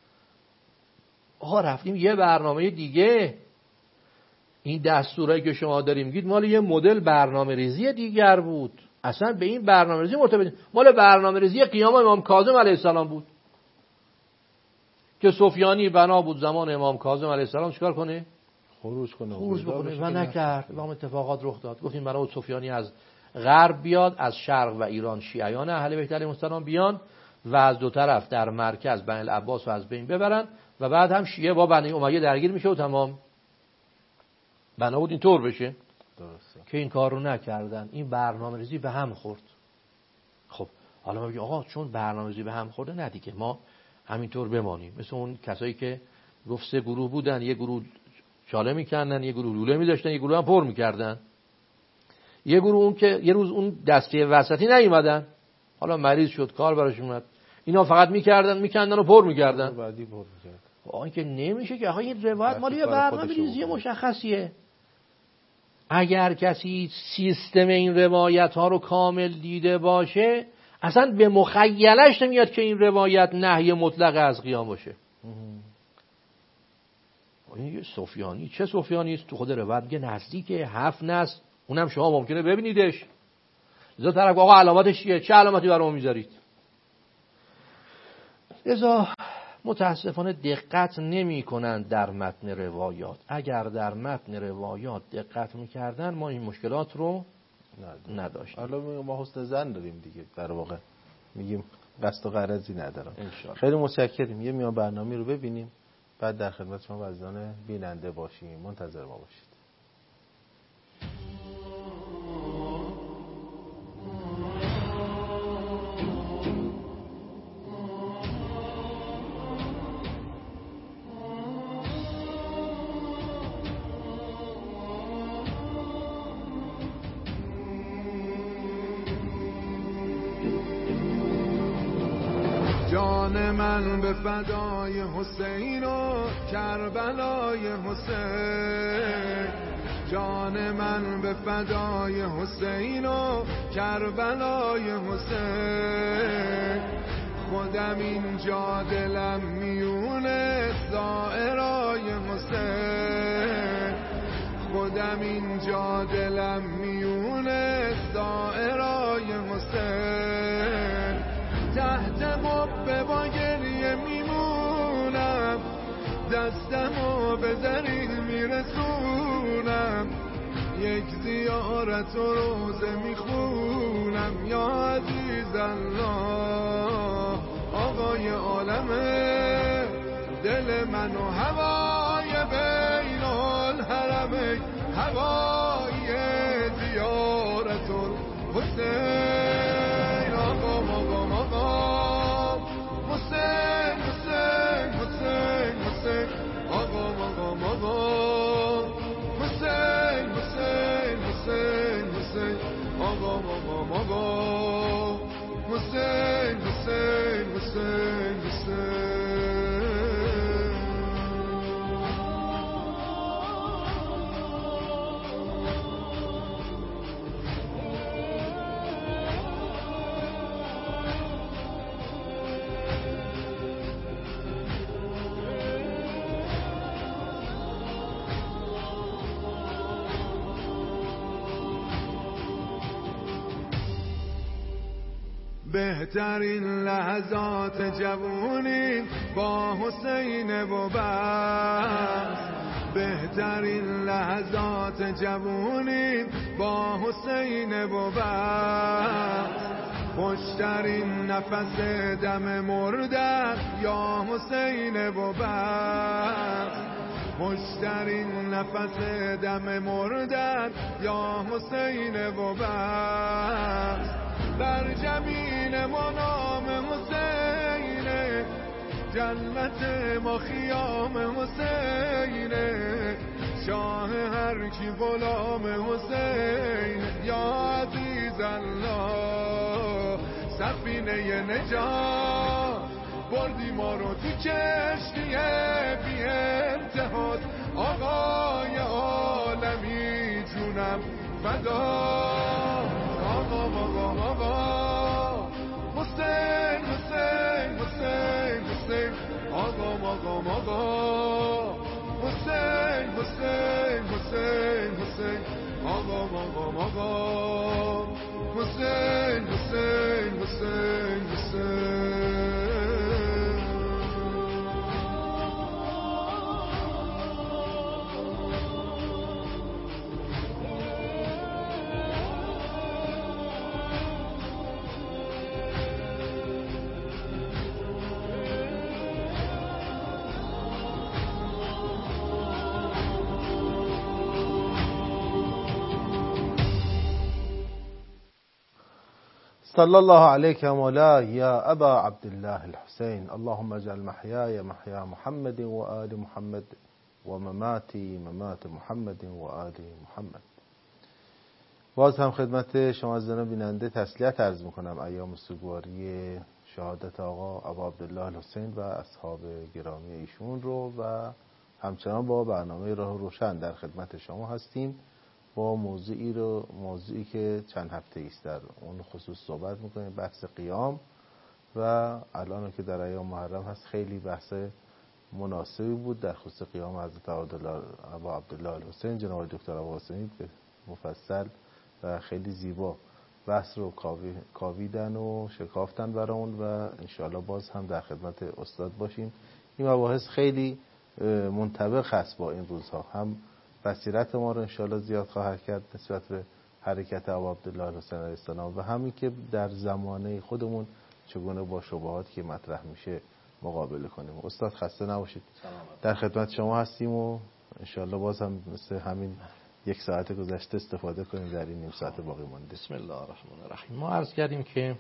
آقا رفتیم یه برنامه دیگه. این دستورایی که شما داریم میگید مال یه مدل برنامه ریزی دیگر بود. اصلا به این برنامه ریزی مرتبط مال برنامه ریزی قیام امام کاظم علیه السلام بود که سفیانی بنا بود زمان امام کاظم علیه السلام چیکار کنه؟ خروج کنه و نکرد. و اتفاقات رخ داد. گفتیم بنا بود سفیانی از غرب بیاد، از شرق و ایران شیعیان اهل بیت علیهم السلام بیان و از دو طرف در مرکز بنی العباس رو از بین ببرن و بعد هم شیعه با بنی امیه درگیر میشه و تمام. بنا بود اینطور بشه. درسته. که این کار رو نکردن. این برنامه ریزی به هم خورد. خب حالا ما بگیم آقا چون برنامه ریزی به هم خورده نه دیگه ما همینطور بمانیم. مثل اون کسایی که گفت 3 گروه بودن، یه گروه چاله میکردن، یه گروه لوله میداشتن، یه گروه هم پر میکردن. یه گروه اون که یه روز اون دسته وسطی نیومدن، حالا مریض شد کار براش اومد، اینا فقط میکندن و پر میکردن. بعدی پر میکرد. آقا این که نمیشه که آقا این روایت مال یه برنامه ریزی مشخصیه. اگر کسی سیستم این روایت ها رو کامل دیده باشه اصلا به مخیلش نمیاد که این روایت نهی مطلق از قیام باشه. این سفیانی چه سفیانی است؟ تو خود روایت میگه نزدیک 7 نسل، اونم شما ممکنه ببینیدش. لذا طرف آقا علامتش چیه؟ چه علامتی برام میذارید؟ لذا متاسفانه دقت نمی کنند در متن روایات. اگر در متن روایات دقت میکردن ما این مشکلات رو نداشتیم. حالا ما حسن ظن داریم دیگه، در واقع میگیم قصد و غرضی ندارم. انشاءالله. خیلی متشکریم. یه میان برنامه رو ببینیم بعد در خدمت شما عزیزان بیننده باشیم. منتظر ما باشید. جان من به فدای حسین و کربلای حسین، جان من به فدای حسین و کربلای حسین، خودم اینجا دلم میونه دائرای حسین، خودم اینجا دلم میونه دائرای حسین، تحت مبه با گریه میمونم، دستمو به دریغ میرسونم، یک زیارت و روزه میخونم، یا عزیز الله آقای عالمه، دل من و هوای بین الحرمین، هوای زیارت الحسین، آقا مقام آقا حسین حسین حسین حسین، آقا مقام آقا حسین حسین حسین حسین، آقا مقام آقا حسین حسین حسین حسین. بهترین لحظات جوونی با حسین و بس، بهترین لحظات جوونی با حسین و بس، خوشترین نفس دم مردن یا حسین و بس، خوشترین نفس دم مردن یا حسین و بس، بر جبین ما نام حسینه، جنت ما خیام حسینه، شاه هر کی غلام حسین یا عزیز الله، سفینه نجات بردی ما رو تو کشتی بی انتهات، آقای عالمی جونم فدا، آقا آقا آقا حسین حسین حسین حسین، آقا آقا آقا حسین حسین حسین حسین، آقا آقا آقا حسین حسین حسین حسین. صلى الله عليك يا مولاي يا أبا عبد الله الحسين، اللهم اجعل محياي محيا محمد وآل محمد ومماتي ممات محمد وآل محمد. باز هم خدمت شما زنان بیننده تسلیت عرض میکنم ایام سوگواری شهادت آقا ابا عبدالله الحسین و اصحاب گرامی ایشون رو، و همچنان با برنامه راه روشن در خدمت شما هستیم با موضوعی که چند هفته ایست در اون خصوص صحبت میکنیم، بحث قیام، و الان که در ایام محرم هست خیلی بحث مناسبی بود در خصوص قیام حضرت ابا عبدالله الحسین. جناب دکتر ابا حسینی به مفصل و خیلی زیبا بحث رو کاویدن و شکافتن برامون، و انشاءالله باز هم در خدمت استاد باشیم. این مباحث خیلی منطبق هست با این روزها، هم بصیرت ما رو انشاءالله زیاد خواهد کرد نسبت به حرکت ابا عبدالله الحسین علیه السلام، و همین که در زمانه خودمون چگونه با شبهات که مطرح میشه مقابله کنیم. استاد خسته نباشید، در خدمت شما هستیم و انشاءالله باز هم مثل همین یک ساعت گذشته استفاده کنیم در این نیم ساعت باقی مانده. بسم الله الرحمن الرحیم. ما عرض کردیم که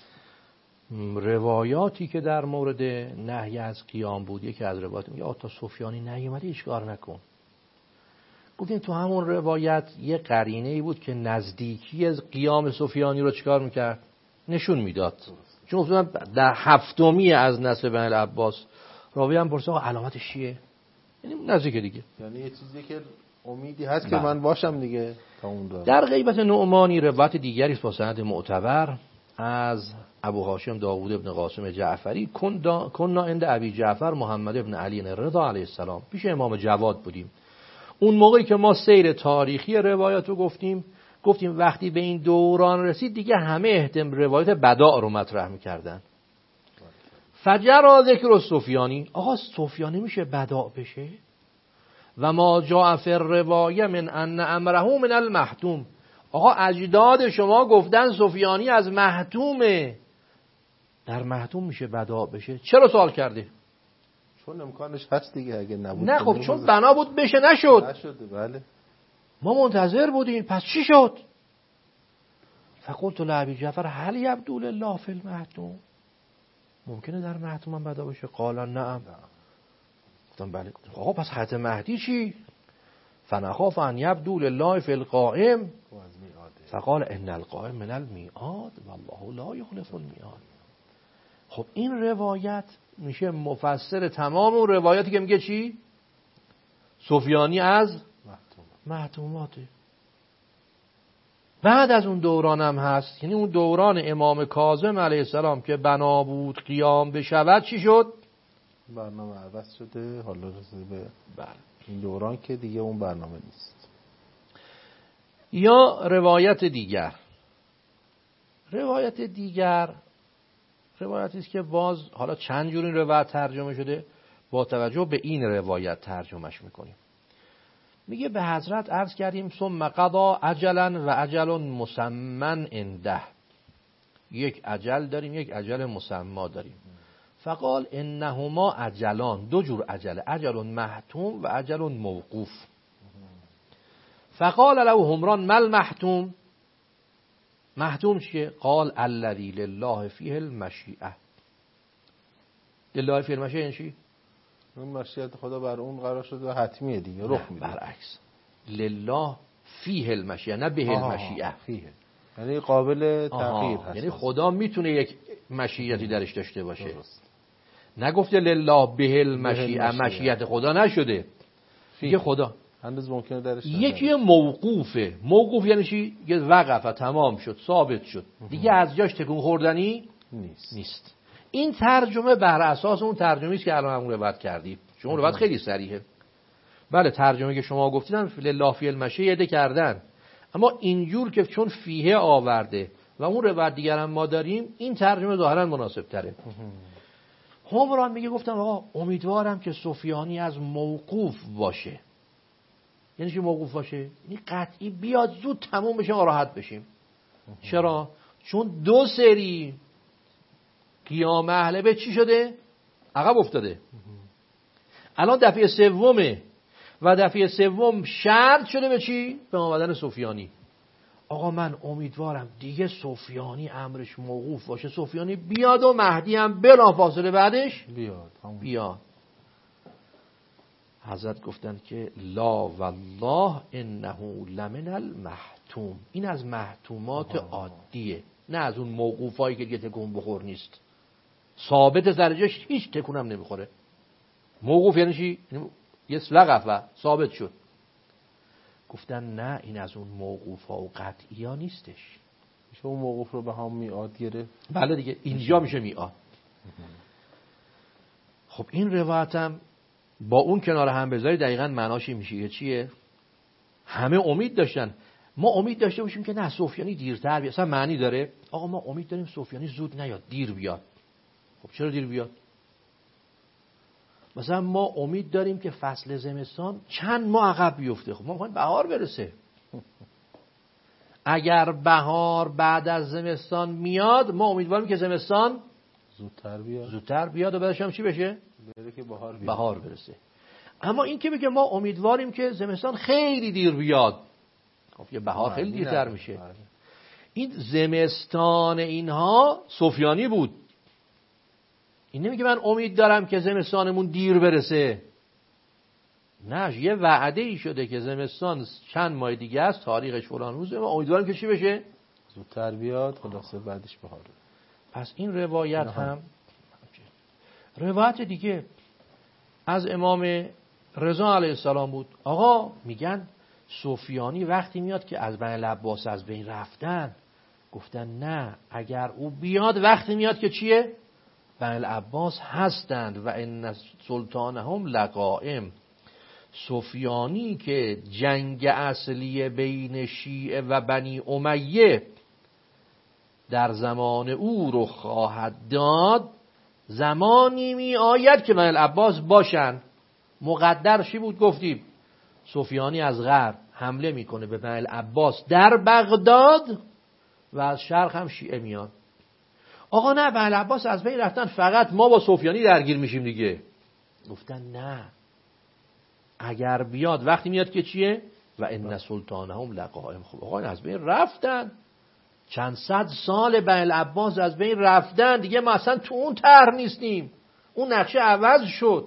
روایاتی که در مورد نهی از قیام بود، یکی از روایات میگه آتا سفیانی نیومده هیچ کار نکن. گفتیم تو همون روایت یه قرینه‌ای بود که نزدیکی از قیام سفیانی رو چیکار میکرد؟ نشون میداد. چون اصلا در هفتمی از نسل بنی العباس راوی هم پرسید علامتش چیه؟ یعنی نزدیک دیگه، یعنی یه چیزی که امیدی هست که من باشم دیگه تا اون داره. در غیبت نعمانی روایت دیگری است با سند معتبر از ابو هاشم داوود ابن قاسم جعفری، کنا عند ابی جعفر محمد ابن علی رضا علیه السلام، پیش امام جواد بودیم. اون موقعی که ما سیر تاریخی روایات رو گفتیم وقتی به این دوران رسید دیگه همه روایت بداع رو مطرح میکردن. فجر ذکر سفیانی، آقا سفیانی میشه بداع بشه؟ و ما جاء فی الروایه من ان امره من المحتوم، آقا اجداد شما گفتن سفیانی از محتومه، در محتوم میشه بداع بشه؟ چرا سوال کرده؟ چون امکانش هست دیگه، اگه نبود نه خب چون بنا بود بشه نشده. بله ما منتظر بودیم، پس چی شد؟ فقلت لابی جعفر هل یبدو لله فی المحتوم، ممکنه در محتوم هم بدا بشه؟ قال نعم. گفتم بله. آقا پس حضرت مهدی چی؟ فنخاف ان یبدو لله فی القائم، فقال ان القائم من المیعاد والله لا یخلف المیعاد. خب این روایت میشه مفسر تمام اون روایاتی که میگه چی؟ سفیانی از محتوماته. بعد از اون دوران هم هست، یعنی اون دوران امام کاظم علیه السلام که بنا بود قیام بشود چی شد؟ برنامه عوض شده، حالا رسیده به این دوران که دیگه اون برنامه نیست. یا روایت دیگر روایتی است که باز حالا چند جور این روایت ترجمه شده، با توجه به این روایت ترجمهش میکنیم. میگه به حضرت عرض کردیم ثم قضا اجلا و اجل مسمى عنده، یک اجل داریم، یک اجل مسما داریم. فقال انهما اجلان، دو جور اجل، اجل محتوم و اجل موقوف. فقال له همران ما المحتوم، محتوم چیه؟ قال الذی لله فیه المشیئه. لله فیه المشیئه یعنی چی؟ اون مشیت خدا بر اون قرار شده و حتمیه دیگه، رخ میده. برعکس، لله فیه المشیئه نه به المشیئه. فیه یعنی قابل تغییر هست، یعنی خدا میتونه یک مشیتی درش داشته باشه. درست. نگفته لله به المشیئه، مشیت خدا نشده، فیه خدا هنوز ممکنه درش یکی موقوفه. موقوف یعنی چی؟ یه وقفه، تمام شد، ثابت شد، دیگه از جاش تکون خوردنی نیست. این ترجمه بر اساس اون ترجمه‌ای است که الان همون روایت کردید. چون روایت خیلی صریحه. بله ترجمه که شما گفتید لله فی المشیئه کردن، اما اینجور که چون فیه آورده و اون روایت دیگر هم ما داریم، این ترجمه ظاهرا مناسب تره. همران میگه گفتم آقا امیدوارم که سفیانی از موقوف باشه. یعنی چی موقوف باشه؟ یعنی قطعی بیاد زود تموم بشه و راحت بشیم. چرا؟ چون دو سری قیام اهل بیت چی شده؟ عقب افتاده. الان دفعه سومه و دفعه سوم شرط شده به چی؟ به آمدن سفیانی. آقا من امیدوارم دیگه سفیانی امرش موقوف باشه، سفیانی بیاد و مهدی هم بلافاصله بعدش بیاد. حضرت گفتند که لا والله انه لمن المحتوم، این از محتومات عادیه، نه از اون موقوفایی که دیگه تکون بخور نیست، ثابت درجهش هیچ تکونم نمیخوره. موقوف یعنی چی؟ یه وقفه ثابت شد. گفتن نه این از اون موقوف ها و قطعی ها نیستش. میشه اون موقوف رو به هم میعاد گرفت؟ بله دیگه اینجا میشه میعاد. خب این روایتم با اون کنار هم بذاری دقیقاً معناشی میشه چیه؟ همه امید داشتن، ما امید داشته باشیم که نه سفیانی دیرتر بیاد. اصلا معنی داره؟ آقا ما امید داریم سفیانی زود نیاد، دیر بیاد. خب چرا دیر بیاد؟ مثلا ما امید داریم که فصل زمستان چند ماه عقب بیفته. خب ما میخوایم بهار برسه. اگر بهار بعد از زمستان میاد، ما امیدواریم که زمستان زودتر بیاد و بعدش هم چی بشه؟ بره که بهار برسه. اما این که بگه ما امیدواریم که زمستان خیلی دیر بیاد، خب یه بهار خیلی دیرتر میشه. این زمستان اینها سفیانی بود. این نمیگه من امید دارم که زمستانمون دیر برسه. نه، یه وعده ای شده که زمستان چند ماه دیگه است، تاریخش فلان روزه، ما امیدواریم که چی بشه؟ زودتر بیاد، خلاصه بعدش بهار. پس این روایت هم روایت دیگه از امام رضا علیه السلام بود. آقا میگن سفیانی وقتی میاد که از بنی العباس از بین رفتن، گفتن نه اگر او بیاد وقتی میاد که چیه؟ بنی العباس هستند و ان سلطانهم لقائم. سفیانی که جنگ اصلی بین شیعه و بنی امیه در زمان او رو خواهد داد، زمانی می آید که بنی العباس باشن. مقدر چی بود گفتیم؟ سفیانی از غرب حمله میکنه به بنی العباس در بغداد و از شرق هم شیعه میاد. آقا نه، بنی العباس از بین رفتن، فقط ما با سفیانی درگیر میشیم دیگه. گفتن نه، اگر بیاد وقتی میاد که چیه؟ و ان سلطانهم لقائم. خب آقا از بین رفتن، چند صد سال بنی العباس از بین رفتن دیگه، ما اصلا تو اون طرح نیستیم، اون نقشه عوض شد.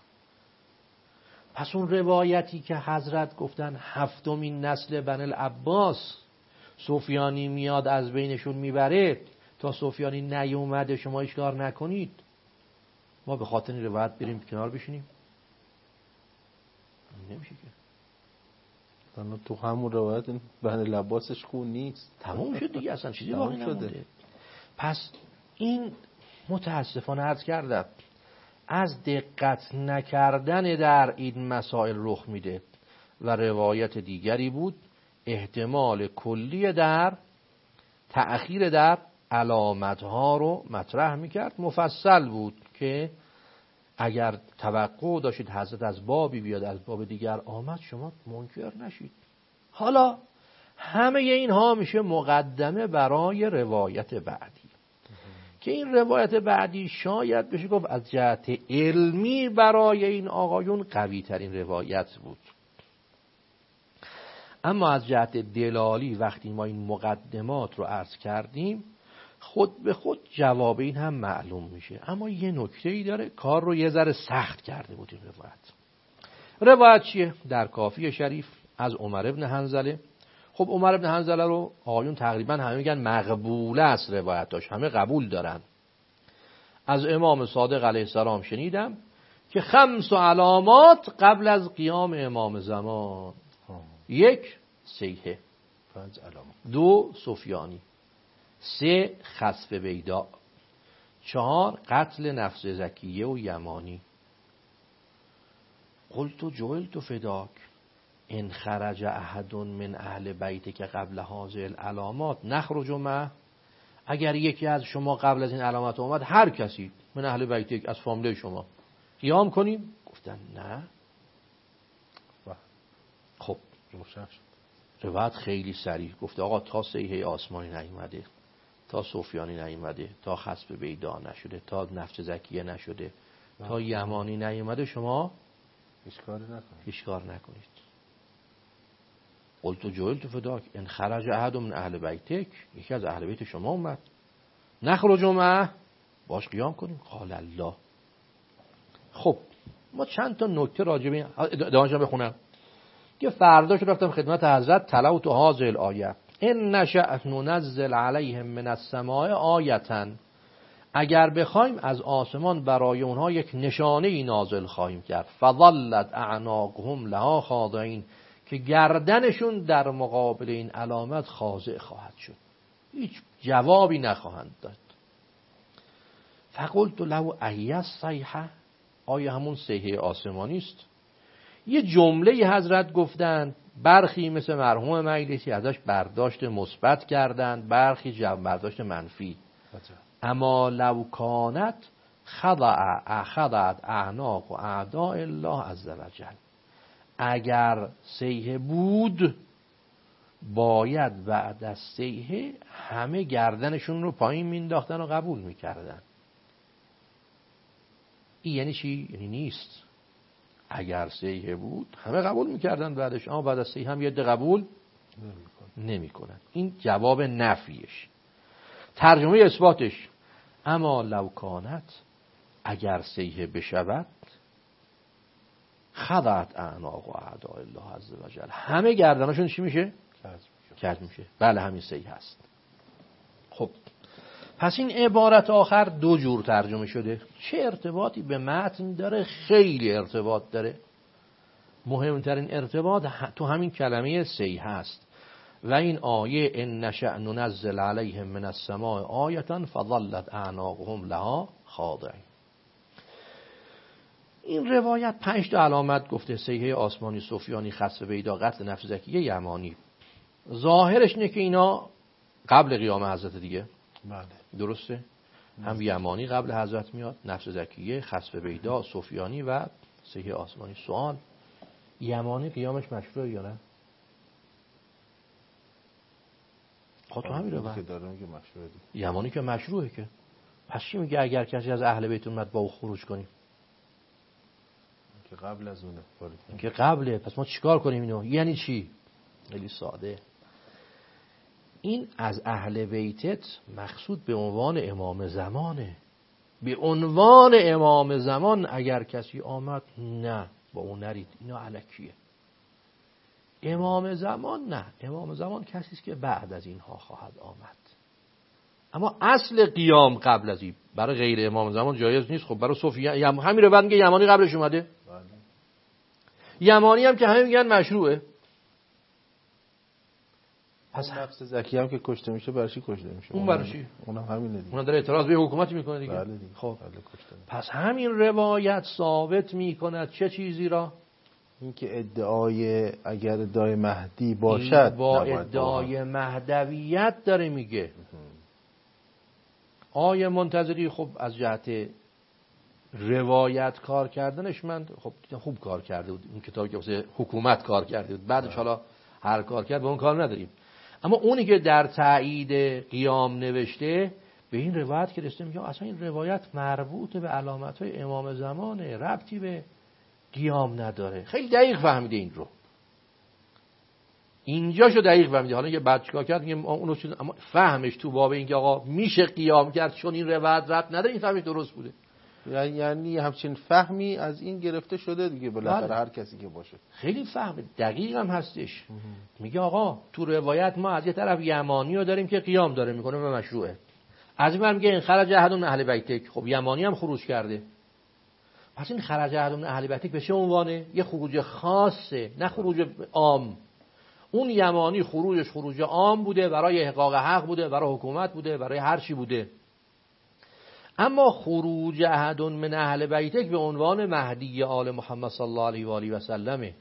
پس اون روایتی که حضرت گفتن هفتمین نسل بنی العباس سفیانی میاد از بینشون میبره، تا سفیانی نیومده شما هیچ کار نکنید، ما به خاطر این روایت بریم کنار بشینیم؟ نمیشه که. تو همون روایت بنی العباسش خون نیست، تموم شد دیگه، اصلا چیزی باقی نمونده. پس این متاسفانه عرض کردم از دقت نکردن در این مسائل رخ میده. و روایت دیگری بود احتمال کلی در تأخیر در علامتها رو مطرح میکرد. مفصل بود که اگر توقع داشتید حضرت از بابی بیاد از باب دیگر آمد شما منکر نشید. حالا همه اینها میشه مقدمه برای روایت بعدی که این روایت بعدی شاید بشه گفت از جهت علمی برای این آقایون قوی ترین روایت بود، اما از جهت دلالی وقتی ما این مقدمات رو عرض کردیم خود به خود جواب این هم معلوم میشه. اما یه نکته‌ای داره، کار رو یه ذره سخت کرده بود این روایت چیه؟ در کافی شریف از عمر ابن حنظله. خب عمر ابن حنظله رو آقایون تقریبا همه میگن مقبوله است روایتاش، همه قبول دارن. از امام صادق علیه السلام شنیدم که 5 علامات قبل از قیام امام زمان: 1 صیحه، 2 سفیانی، 3 خسف بیداء، 4 قتل نفس زکیه و یمانی. قلت جعلت فداک ان خرج احد من اهل بیت که قبل هذه العلامات نخرج معه. اگر یکی از شما قبل از این علامات اومد، هر کسی من اهل بیت از فامیل شما قیام کنیم؟ گفتن نه. خب روایت خیلی صریح گفته آقا تا صیحه آسمانی نیومده، تا سفیانی نیومده، تا خسف بیداء نشده، تا نفس زکیه نشده، تا یمانی نیومده شما هیچ کار نکنید. قلت جعلت فداک ان خرج احد من اهل بیتک، یکی از اهل بیت شما اومد، نخرج معه، باش قیام کنیم. قال الله. خب ما چند تا نکته راجع به ادامه‌اش بخونم که فرداش رفتم خدمت حضرت تلوت هذه الآیه ان نشأ ننزل علیهم من السماء آیةً. اگر بخوایم از آسمان برای اونها یک نشانه ای نازل خواهیم کرد. فظلت اعناقهم لها خاضعین، که گردنشون در مقابل این علامت خاضع خواهد شد، هیچ جوابی نخواهند داد. فقلت له ای الصیحه، آیا همون صیحه آسمانی است؟ یه جمله حضرت گفتند، برخی مثل مرحوم مجلسی ازش برداشت مثبت کردند، برخی برداشت منفی. اما لو کانت خضعت اعناق و اعداء الله عز وجل، اگر صیحه بود باید بعد از صیحه همه گردنشون رو پایین مینداختن و قبول میکردن. این یعنی چی؟ یعنی نیست. اگر صیحه بود همه قبول میکردن بعدش، اما بعد از صیحه هم یه عده قبول نمیکنن. این جواب نفیش. ترجمه اثباتش اما لو کانت، اگر صیحه بشود، خضعت اعناق و اعداء الله عز وجل، همه گردنشون چی میشه؟ کج میشه. بله همین صیحه است. خب پس این عبارت آخر 2 جور ترجمه شده. چه ارتباطی به متن داره؟ خیلی ارتباط داره. مهمترین ارتباط تو همین کلمه صیحه است. و این آیه ان نشأ ننزل علیهم من السماء آیة فظلت اعناقهم لها خاضعین. این روایت 5 تا علامت گفته: صیحه آسمانی، سفیانی، خسف بیداء، قتل نفس زکیه، یمانی. ظاهرش اینه که اینا قبل قیام حضرت دیگه. بله درسته؟ هم یمانی قبل حضرت میاد، نفس زکیه، خسف بیداء، سفیانی و صیحه آسمانی. سوال: یمانی قیامش مشروعه یا نه؟ خب تو همین روایت یمانی که مشروعه که. پس چی میگه اگر کسی از اهل بیت اومد با او خروج کنیم؟ که قبل از اونه. که قبله. پس ما چیکار کنیم اینو؟ یعنی چی؟ خیلی ساده. این از اهل بیتت مقصود به عنوان امام زمانه. به عنوان امام زمان اگر کسی آمد، نه با اون نرید، اینا الکیه. امام زمان نه، امام زمان کسی است که بعد از اینها خواهد آمد. اما اصل قیام قبل از این برای غیر امام زمان جایز نیست. خب برای صوفیه همین رو بعد میگه یمانی قبلش اومده. یمانی هم که همه میگن مشروعه. پس نفس زکی هم که کشته میشه برای چی کشته میشه؟ اون برای چی؟ اونم همینه دیگه. اونم داره اعتراض به حکومتی میکنه دیگه. بله دیگه. خب پس همین روایت ثابت میکند چه چیزی را؟ این که ادعای اگر ادعای مهدی باشد با ادعای مهدویت داره میگه. آقای منتظری خب از جهت روایت کار کردنش من خب خوب کار کرده بود، این کتابی که واسه حکومت کار کرده بود، بعدش حالا هر کار کرد به اون کار نداریم. اما اونی که در تایید قیام نوشته به این روایت که رسیده میگه اصلا این روایت مربوط به علامت‌های امام زمانه، ربطی به قیام نداره. خیلی دقیق فهمیده این رو، اینجاشو دقیق فهمیده. حالا یه بعد چیکار کرد میگه اونو چیز، اما فهمش تو باب این که آقا میشه قیام کرد چون این روایت ربط نداره، این فهمش درست بوده. یعنی همچین فهمی از این گرفته شده دیگه بالاخره بله. هر کسی که باشه خیلی فهم دقیق هم هستش. میگه آقا تو روایت ما از یه طرف یمانی رو داریم که قیام داره میکنه و مشروعه، از این میگه این خرج احد من اهل بیتک، خب یمانی هم خروج کرده، پس این خرج احد من اهل بیتک به چه عنوانه؟ یه خروج خاصه، نه خروج عام. اون یمانی خروجش خروج عام بوده، برای احقاق حق بوده، برای حکومت بوده، برای هر چی بوده. اما خروج احد من اهل بیتک به عنوان مهدی آل محمد صلی الله علیه و آله و سلمه.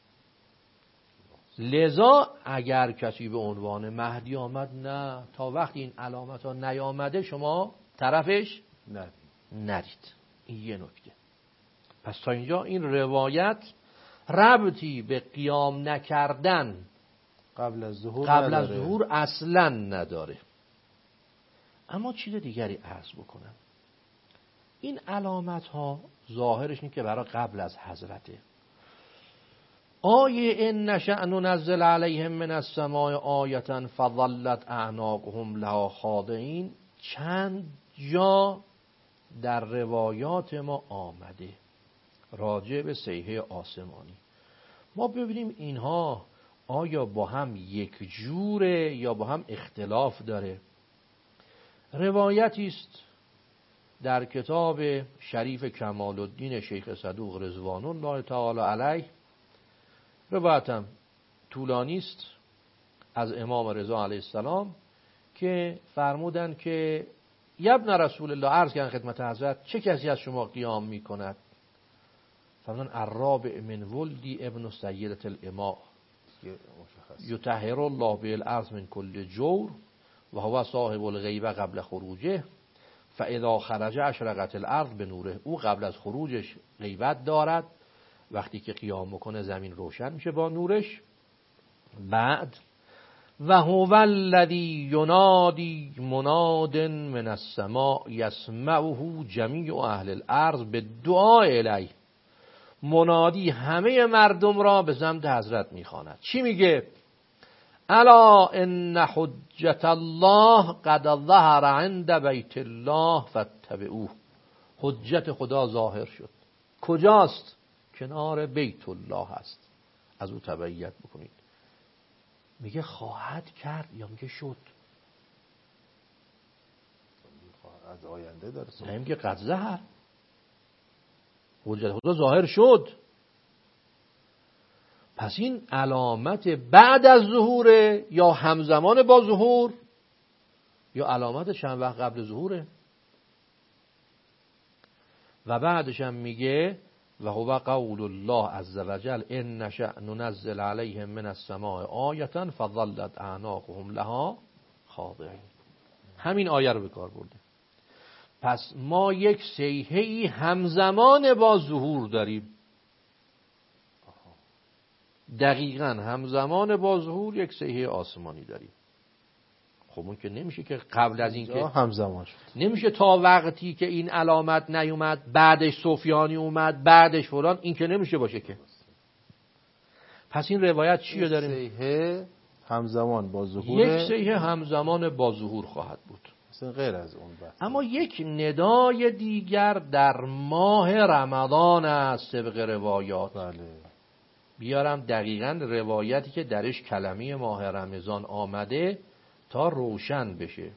لذا اگر کسی به عنوان مهدی آمد، نه، تا وقتی این علامت ها نیامده شما طرفش ندید. این یه نکته. پس تا اینجا این روایت ربطی به قیام نکردن قبل از ظهور اصلا نداره. اما چیز دیگری عرض بکنم، این علامت ها ظاهرش اینه که برای قبل از حضرته. آیه ان نشأ ننزل علیهم من السماء آیة فظلت اعناقهم لها خاضعین چند جا در روایات ما آمده راجع به صیحه آسمانی. ما ببینیم اینها آیا با هم یک جوره یا با هم اختلاف داره. روایتی است در کتاب شریف کمال الدین شیخ صدوق رضوان الله تعالی علیه، روایتم طولانی است، از امام رضا علیه السلام که فرمودند که ابن رسول الله، عرض کردن خدمت حضرت چه کسی از شما قیام می کند؟ فرمودند الرابع من ولدی ابن سیدة الاماء یطهر الله به الارض من کل جور و هو صاحب الغیبه قبل خروجه فاذا خرج اشرقت الارض به نوره. او قبل از خروجش غیبت دارد، وقتی که قیام میکنه زمین روشن میشه با نورش. بعد و هو الذی ینادی مناد من السماء یسمعه جمیع اهل الارض بالدعاء الیه. منادی همه مردم را به سمت حضرت میخواند. چی میگه؟ الا ان حجت الله قد ظهر عند بیت الله فاتبعوه. حجت خدا ظاهر شد. کجاست؟ کنار بیت الله هست، از او تبعیت بکنید. میگه خواهد کرد یا میگه شد؟ از آینده داره. نه میگه قد ظهر، حجت خدا ظاهر شد. پس این علامت بعد از ظهوره یا همزمان با ظهور یا علامت چند وقت قبل ظهوره؟ و بعدش هم میگه و هو قول الله عز وجل ان نشأ ننزل علیهم من السماء آیة فظلت اعناقهم لها خاضعین. همین آیه رو به کار برده. پس ما یک صیحه‌ای همزمان با ظهور داریم. دقیقاً همزمان با ظهور یک صیحه آسمانی داریم. خب اون که نمیشه که قبل از این که همزمان شد، نمیشه تا وقتی که این علامت نیومد بعدش سفیانی اومد بعدش فلان، این که نمیشه باشه که. پس این روایت چی رو داریم؟ صیحه همزمان با ظهور، یک صیحه همزمان با ظهور خواهد بود. مثلا غیر از اون بحث. اما یک ندای دیگر در ماه رمضان است طبق روایات. بله. بیارم دقیقاً روایتی که درش کلمه ماه رمضان آمده تا روشن بشه.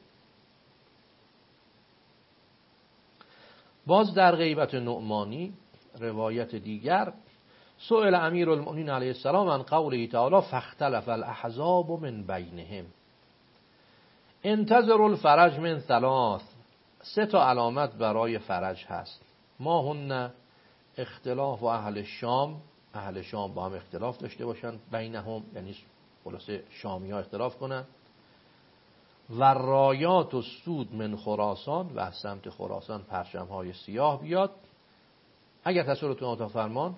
باز در غیبت نعمانی روایت دیگر، سئل امیر المؤمنین علیه السلام عن قوله تعالی فاختلف الاحزاب من بینهم انتظروا الفرج من ثلاث. 3 علامت برای فرج هست. ما هن اختلاف و اهل شام با هم اختلاف داشته باشن بینهم، یعنی خلاصه شامی ها اختلاف کنن. و رایات و سود من خراسان و از سمت خراسان پرچم‌های سیاه بیاد. اگر تصورتون اتاق فرمان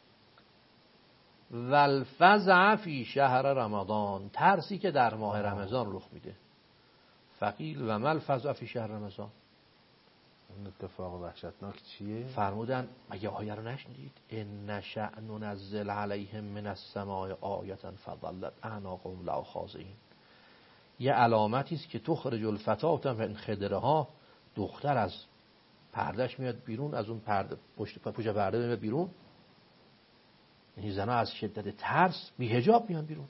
و الفزع فی شهر رمضان، ترسی که در ماه رمضان رخ میده. فقیل و ما الفزع فی شهر رمضان، این اتفاق وحشتناک چیه؟ فرمودن مگه آیه رو نشنیدید؟ ان نشأ ننزل علیهم من السماء آیة فظلت اعناقهم لها خاضعین. یه علامتی است که تخرج الفتاة من خدرها، دختر از پردهش میاد بیرون، از اون پرده پشت پرده میاد بیرون. یعنی زنها از شدت ترس بی حجاب میان بیرون.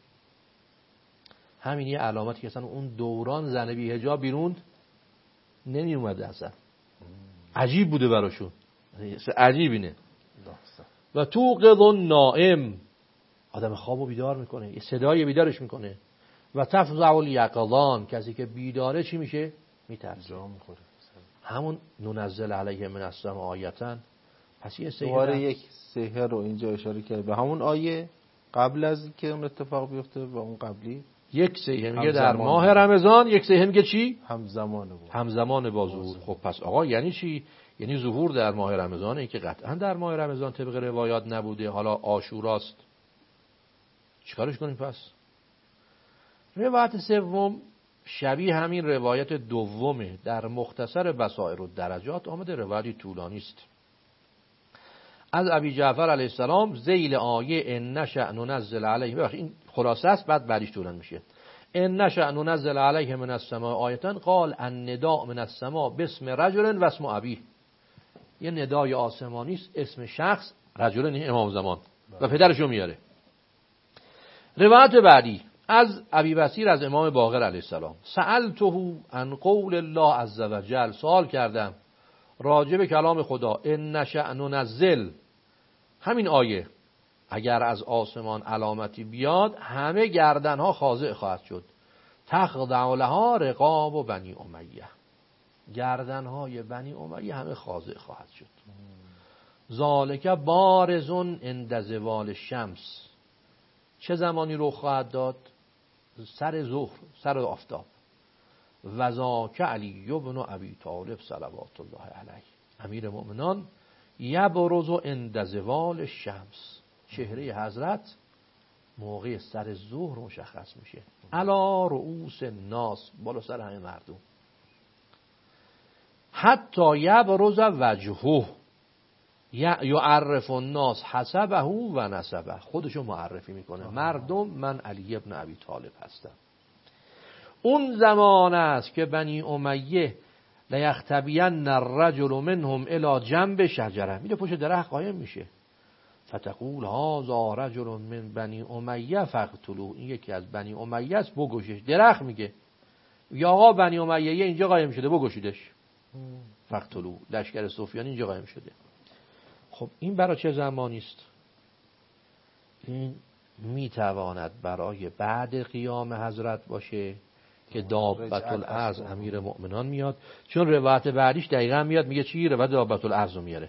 همین یه علامتی که اصلا اون دوران زن بی حجاب بیرون نمی اومده اصلا. عجیب بوده براشون، عجیب اینه. و توقظ النائم، آدم خوابو بیدار میکنه، یه صدای بیدارش میکنه. و تفزع الیقظان، کسی که بیداره چی میشه؟ میترسه، جا میخوره. همون ننزل علیه من السماء آیتن. پس یه دوباره یک سحر رو اینجا اشاره کرده به همون آیه قبل از که اون اتفاق بیفته و اون قبلی. یک سحر میگه در ماه رمضان، یک سحر میگه چی؟ همزمان با ظهور. خب پس آقا یعنی چی؟ یعنی ظهور در ماه رمضان، این که قطعا در ماه رمضان طبق روایات نبوده، حالا عاشوراست. چیکارش کنیم پس؟ روایت سوم شبیه همین روایت دومه، در مختصر بصائر الدرجات آمده، روایتی طولانی است. از ابی جعفر علیه السلام ذیل آیه ان نشأ ننزل علیه، ببخشید این خلاصه است، بعد بعدیش طولانی میشه. ان نشأ ننزل علیه من السماء آیه قال النداء من السماء باسم رجل و اسم ابیه. یه ندای آسمانی است، اسم شخص رجل امام زمان و پدرشو میاره. روایت بعدی از ابی بصیر از امام باقر علیه السلام سألته عن قول الله عز وجل، سوال کردم راجع به کلام خدا ان نشأ ننزل، همین آیه اگر از آسمان علامتی بیاد همه گردنها خاضع خواهد شد. تخضع لها رقاب و بنی امیه، گردنهای بنی امیه همه خاضع خواهد شد. ذالک بارزون عند زوال الشمس، چه زمانی رخ خواهد داد؟ سر ظهر، سر آفتاب. و ذاک علی بن ابی طالب صلوات الله علیه، امیر مؤمنان، یبرز عند زوال الشمس، چهره حضرت موقع سر ظهر مشخص میشه. علی رؤوس الناس، بالا سر همه مردم. حتی یبرز وجهه یعرف الناس حسبه و نسبه، خودشو معرفی میکنه، مردم من علی ابن ابی طالب هستم. اون زمان است که بنی امیه لیختبین الرجل منهم الی جنب شجره، میره پشت درخت قایم میشه. فتقول هذا رجل من بنی امیه فقتلوه، این یکی از بنی امیه است بکشش. درخت میگه یا آقا بنی امیه اینجا قایم شده بکشیدش. فقتلوه، لشکر سفیان اینجا قایم شده. خب این برای چه زمانی است؟ این میتواند برای بعد قیام حضرت باشه که دابت الارض امیر مؤمنان میاد، چون روایت بعدیش دقیقا میاد میگه چی؟ روایت دابت الارض رو میاره.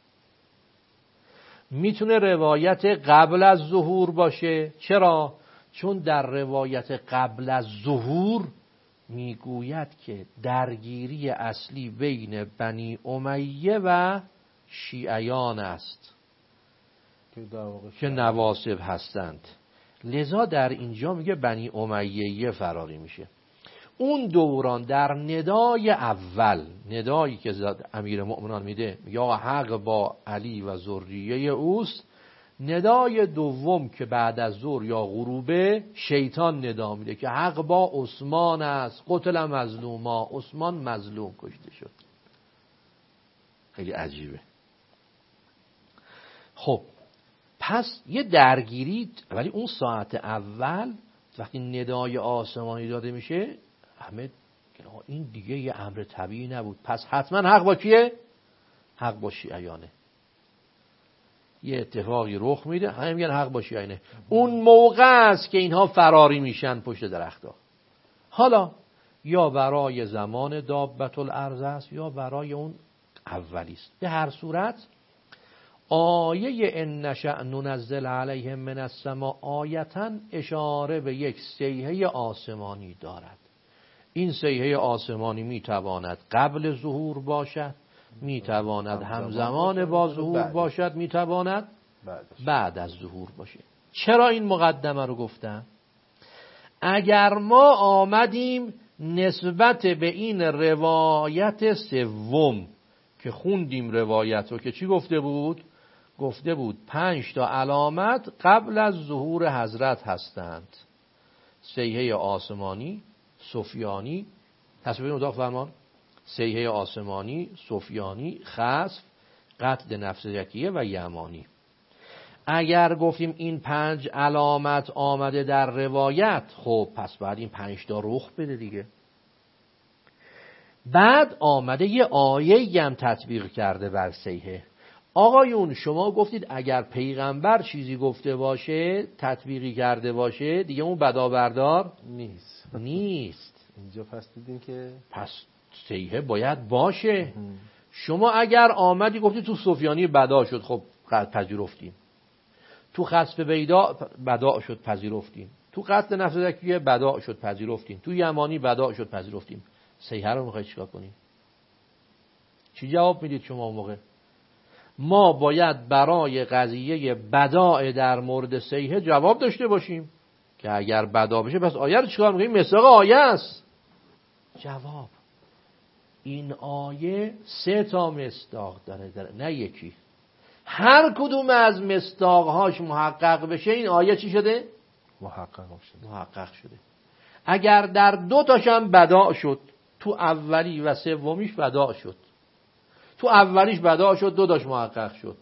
میتونه روایت قبل از ظهور باشه. چرا؟ چون در روایت قبل از ظهور میگوید که درگیری اصلی بین بنی امیه و شیعیان است که نواصب هستند. لذا در اینجا میگه بنی امیه فراری میشه. اون دوران در ندای اول، ندایی که امیر مؤمنان میده یا حق با علی و ذریه اوست، ندای دوم که بعد از ظهر یا غروبه شیطان ندا میده که حق با عثمان است، قتل مظلوما، عثمان مظلوم کشته شد. خیلی عجیبه. خب پس یه درگیری، ولی اون ساعت اول وقتی ندای آسمانی داده میشه همه این دیگه یه امر طبیعی نبود، پس حتما حق با کیه؟ حق با شیعیانه. یه اتفاقی رخ میده همه میگن حق با شیعیانه. اون موقع است که اینها فراری میشن پشت درخت‌ها. حالا یا برای زمان دابت الارض است یا برای اون اولی است. به هر صورت آیه ان نشأ ننزل علیهم من السماء آیةً اشاره به یک صیحه آسمانی دارد. این صیحه آسمانی میتواند قبل ظهور باشد، میتواند همزمان با ظهور باشد، میتواند بعد از ظهور باشه. چرا این مقدمه رو گفتم؟ اگر ما آمدیم نسبت به این روایت سوم که خوندیم روایت رو که چی گفته بود؟ گفته بود 5 تا علامت قبل از ظهور حضرت هستند: صیحه آسمانی، سفیانی، تصویر اتاق فرمان، صیحه آسمانی، سفیانی، خسف، قتل نفس زکیه و یمانی. اگر گفتیم این 5 علامت آمده در روایت، خب پس بعد این 5 تا رخ بده دیگه. بعد آمده یه آیه هم تطبیق کرده بر صیحه. آقایون شما گفتید اگر پیغمبر چیزی گفته باشه، تطبیقی کرده باشه، دیگه اون بدآوردار نیست. اینجا پس دیدین که پس صیحه باید باشه. شما اگر آمدی گفتی تو سفیانی بدا شد، خب پذیرفتیم. تو خسف بیدا بدا شد، پذیرفتیم. تو قتل نفس زکیه بدا شد، پذیرفتیم. تو یمانی بدا شد، پذیرفتیم. صیحه رو میخواید چیکار کنیم؟ چی جواب میدید شما اون موقع؟ ما باید برای قضیه بداع در مورد صیحه جواب داشته باشیم که اگر بدا بشه پس آیه رو چیکار میکنیم؟ مصداق آیه است. جواب: این آیه 3 تا مصداق داره، نه یکی. هر کدوم از مصداقهاش محقق بشه این آیه چی شده؟ محقق شده. اگر در 2 تاش هم بدا شد، تو اولی و سومیش بدا شد، تو اولیش بدا شد، 2 تاش محقق شد،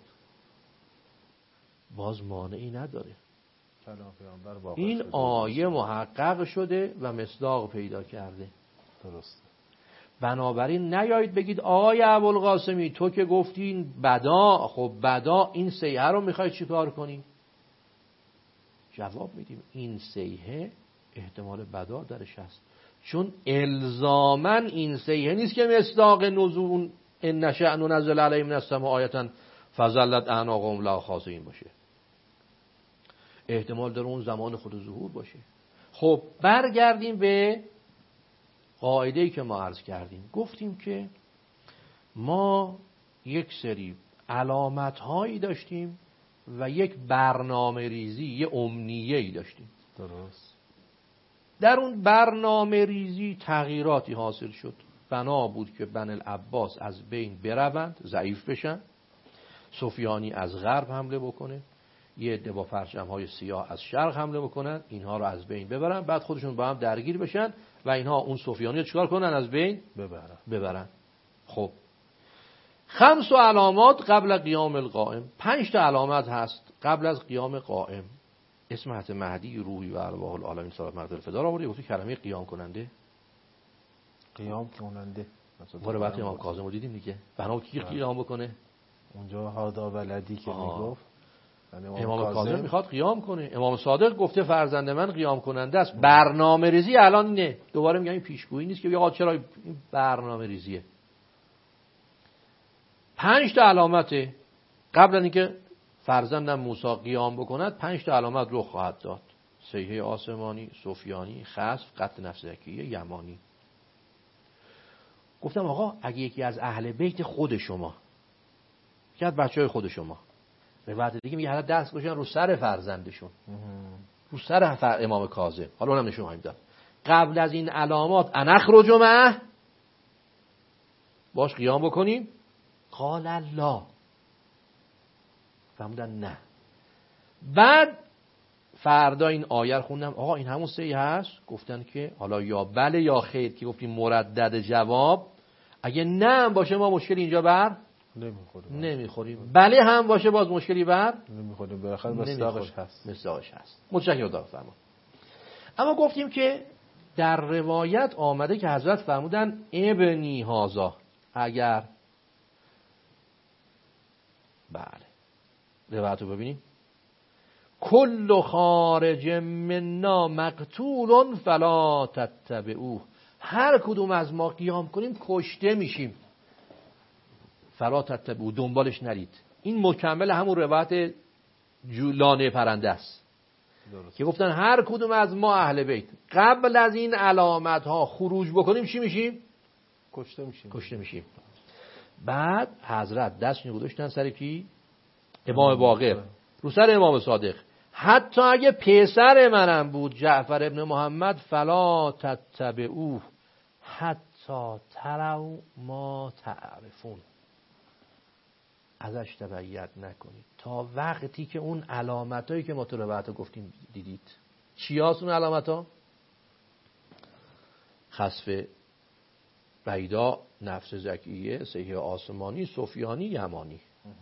باز مانعی نداره. این آیه محقق شده و مصداق پیدا کرده. درسته. بنابراین نیایید بگید آقای ابوالقاسمی تو که گفتین بدا، خب بدا این صیحه رو میخوای چیکار کنی؟ جواب میدیم این صیحه احتمال بدا درش هست، چون الزاماً این صیحه نیست که مصداق نزول ان نشأ ننزل علیهم من السماء آیة فظلت اعناقهم لها خاضعین باشه. احتمال داره اون زمان خود ظهور باشه. خب برگردیم به قاعده‌ای که ما عرض کردیم. گفتیم که ما یک سری علامت‌هایی داشتیم و یک برنامه ریزی، یه امنیه‌ای داشتیم. درست. در اون برنامه ریزی تغییراتی حاصل شد. بنا بود که بنی العباس از بین بروند، ضعیف بشن، سفیانی از غرب حمله بکنه، یه عده با پرچم‌های سیاه از شرق حمله بکنن، اینها رو از بین ببرن، بعد خودشون با هم درگیر بشن و اینها اون سفیانی رو چیکار کنن؟ از بین ببرن. خب 5 علامات قبل قیام القائم. 5 تا علامت هست قبل از قیام قائم. اسم حضرت مهدی روحی و ارواح العالمین صلوات مرد الفدا رو آورده، گفت کلمه قیام کننده. روایت امام کاظم رو دیدیم دیگه. بنا کی قیام بکنه؟ اونجا هادا بلدی که میگفت امام کاظم میخواد قیام کنه. امام صادق گفته فرزند من قیام کننده است. برنامه ریزی الان اینه. دوباره میگم این پیشگویی نیست که بگه آقا چرا این برنامه ریزیه. 5 تا علامته قبل از اینکه فرزندم موسی قیام بکند 5 تا علامت رخ خواهد داد: صیحه آسمانی، سفیانی، خسف، قتل نفس زکیه، یمانی. گفتم آقا اگه یکی از اهل بیت خود شما، یکی از بچهای خود شما، روایت دیگه میگه حالا دست گذاشتن رو سر فرزندشون، رو سر امام کاظم، حالا اونم نشون خواهیم داد، قبل از این علامات انخرج معه باش قیام بکنیم؟ قال لا. فرمودن نه. بعد فردا این آیه رو خوندم، آقا این همون صحیح هست؟ گفتن که حالا یا بله یا خیر، که گفتیم مردد جواب. اگه نه هم باشه ما مشکلی اینجا بر نمیخوریم. بله هم باشه باز مشکلی بر نمیخوریم. بالاخره مصداقش هست. متشکرم خدا فرمان. اما گفتیم که در روایت آمده که حضرت فرمودن ابنی هازا، اگر بله روایت رو ببینیم، کل خارج منا مقتول فلا تتبعوه، هر کدوم از ما قیام کنیم کشته میشیم، فلا تتبعوه، دنبالش نرید. این مکمل همون روایت لانه پرنده است. که گفتن هر کدوم از ما اهل بیت قبل از این علامت ها خروج بکنیم چی میشیم؟ کشته میشیم. بعد حضرت دستشون گذاشتن سر کی؟ امام باقر، رو سر امام صادق. حتی اگه پسر منم بود جعفر ابن محمد، فلا تتبعوه حتی تروا ما تعرفون، ازش تبعیت نکنید تا وقتی که اون علامتایی که ما تو روایت گفتیم دیدید. چی هست اون علامتا؟ خسف بیدا، نفس زکیه، صحیح آسمانی، سفیانی، یمانی.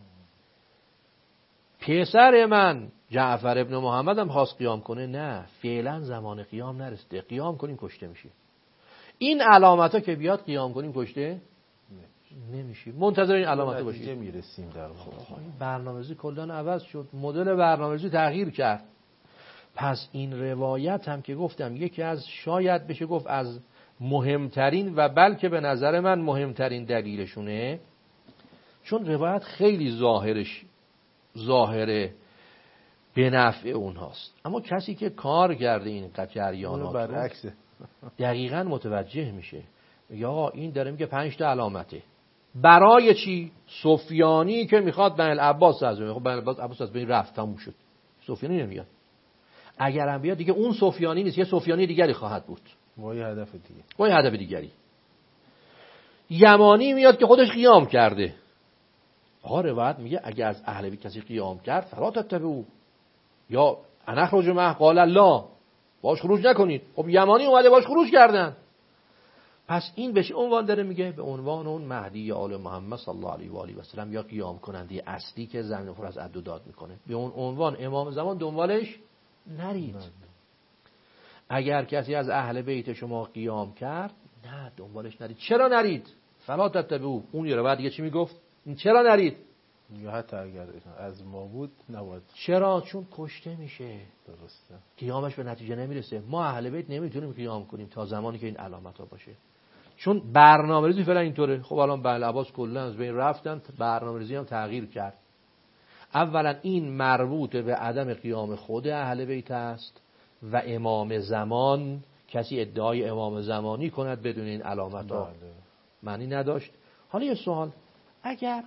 پسر من جعفر ابن محمد هم خواست قیام کنه، نه فعلا زمان قیام نرسیده، قیام کنیم کشته میشیم. این علامتا که بیاد قیام کنیم کشته نمیشیم، منتظر این علامتا باشید. میرسیم در واقع. این برنامه‌ریزی کلاً عوض شد، مدل برنامه‌ریزی تغییر کرد. پس این روایت هم که گفتم یکی از، شاید بشه گفت از مهمترین و بلکه به نظر من مهمترین دلیلشونه، چون روایت خیلی ظاهره به نفع اونهاست، اما کسی که کار کرده این جریانات برعکسه دقیقاً متوجه میشه. یا این داره میگه 5 تا علامته برای چی؟ سفیانی که میخواد بن العباس از بین، خب بن العباس از بین رفت، تموم شد، سفیانی نمیاد. اگر هم بیاد دیگه اون سفیانی نیست، یه سفیانی دیگری خواهد بود با یه هدف دیگه، با یه هدف دیگری. یمانی میاد که خودش قیام کرده. آقا روایت میگه اگه از اهل بیت کسی قیام کرد فلا تتبعوا، یا انخرج معه قال الله، باش خروج نکنید. خب یمانی اومده باش خروج کردن. پس این بهش عنوان داره میگه به عنوان اون مهدی آل محمد صلی الله علیه و آله و سلم، یا قیام کننده اصلی که زمین پر از عد و داد میکنه. به اون عنوان امام زمان دنبالش نرید. اگر کسی از اهل بیت شما قیام کرد، نه دنبالش نرید. چرا نرید؟ فلا تتبعوا. اون یه رو بعد دیگه چی میگفت؟ چرا نرید؟ یا حتی اگر از ما بود نباید. چرا؟ چون کشته میشه. درسته. قیامش به نتیجه نمیرسه. ما اهل بیت نمیتونیم قیام کنیم تا زمانی که این علامت ها باشه. چون برنامه‌ریزی فعلا اینطوره. خب الان بن العباس کلا از بین رفتن، برنامه‌ریزی هم تغییر کرد. اولا این مربوط به عدم قیام خود اهل بیت است و امام زمان، کسی ادعای امام زمانی کند بدون این علامت ها معنی نداشت. حالا یه سوال، اگر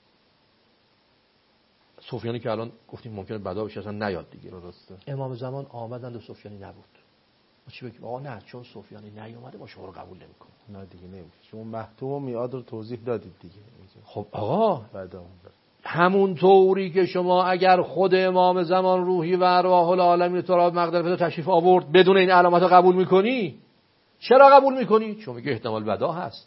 سفیانی که الان گفتیم ممکنه بدا بشه اصلا نیاد دیگه، درسته، امام زمان آمدند و سفیانی نبود، ما چی بگیم؟ آقا نه چون سفیانی نیومده ما شما رو قبول نمی‌کنیم. نه دیگه نمیشه، شما محتوم و میعاد رو توضیح دادید دیگه. خب آقا بدا همون طوری که شما اگر خود امام زمان روحی و ارواح العالمین تراب مقدر تشریف آورد بدون این علامت قبول میکنی؟ چرا قبول میکنی؟ چون میگه احتمال بدا هست.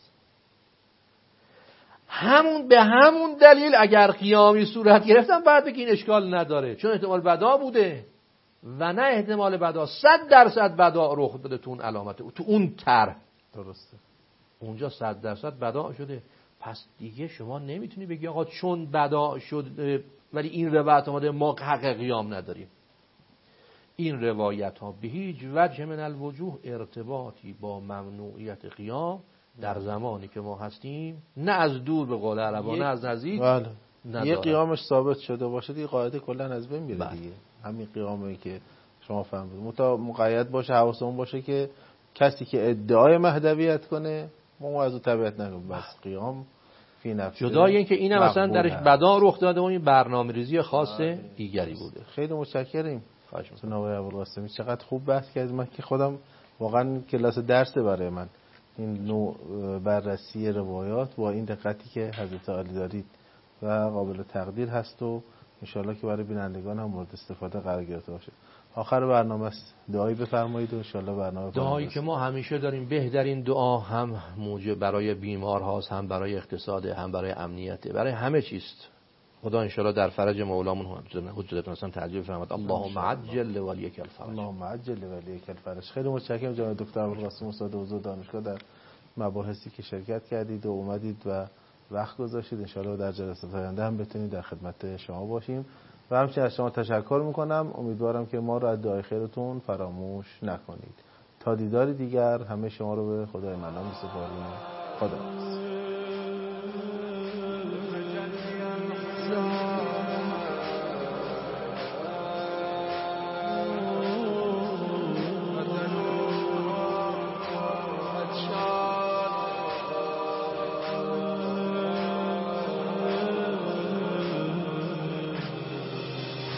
به همون دلیل اگر قیامی صورت گرفتن بعد بگی این اشکال نداره، چون احتمال بدا بوده و نه احتمال بدا، 100% بدا رخ داده تو اون علامت، تو اون طرح. درسته، اونجا 100% بدا شده. پس دیگه شما نمیتونی بگی آقا چون بدا شد ولی این روایت اومده ما حق قیام نداریم. این روایت ها به هیچ وجه من الوجوه ارتباطی با ممنوعیت قیام در زمانی که ما هستیم نه از دور به قول عربا نه از نزدیک یه قیامش ثابت شده باشه دیگه قاعده کلا از بین میره دیگه. همین قیامی که شما فهمید مقید باشه، حواسمون باشه که کسی که ادعای مهدویت کنه ما از اون تبعیت نکنیم. بس قیام فی نفسه، جدای این که این مثلا درش بدا رخ داده و این برنامه‌ریزی خاص دیگری بوده. خیلی متشکریم جناب ابوالقاسمی، چقدر خوب بحث کردید. من که خودم واقعا کلاس درس برای من این نوع بررسی روایات با این دقتی که حضرت علی دارید و قابل تقدیر هست و انشالله که برای بینندگان هم مورد استفاده قرار گرفته باشه. آخر برنامه است، دعایی بفرمایید و انشالله برنامه دعایی که ما همیشه داریم، بهترین دعا هم موجب برای بیمار هاست، هم برای اقتصاد، هم برای امنیت، برای همه چیست. خدا انشالله در فرج مولامون حجت مثلا تعجیل فرماد. اللهم عجل لولیک الفرج. اللهم عجل لولیک الفرج. خیلی متشکرم جناب دکتر ابوالقاسم استاد حوزه دانشگاه در مباحثی که شرکت کردید و اومدید و وقت گذاشتید. انشالله در جلسات آینده هم بتونید در خدمت شما باشیم و همچنین از شما تشکر میکنم. امیدوارم که ما رو از دعای خیرتون فراموش نکنید. تا دیداری دیگر همه شما رو به خدای منان می‌سپاریم. خدا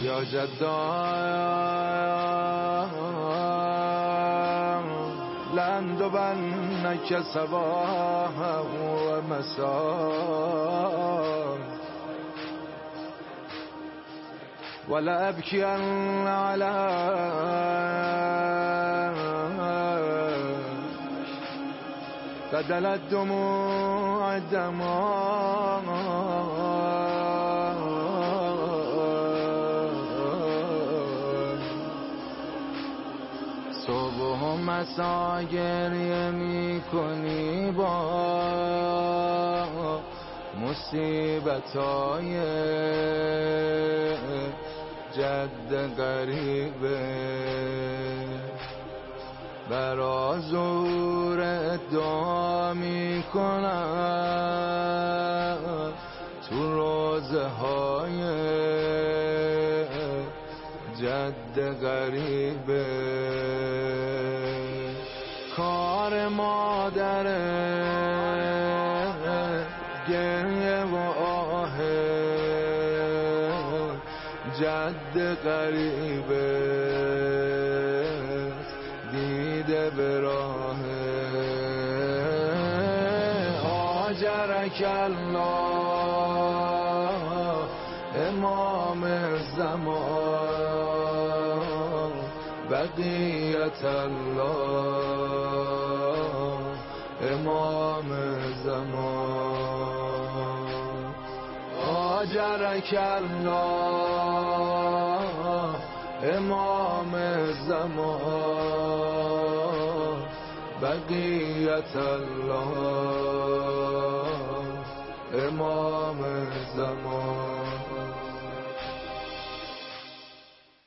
یا جدان لند و بنک صباح و مساء ولا ابکی علی بدل الدموع دماء صبح و مسا گریه می کنی با مصیبتای جد غریبه برا زور ادعا می کنم تو روزه های جد غریبه کار مادره گریه و آه جد غریبه دیده به راه آجرک الله امام زمان بقیت الله امام زمان آجرک الله امام زمان بقیت الله امام زمان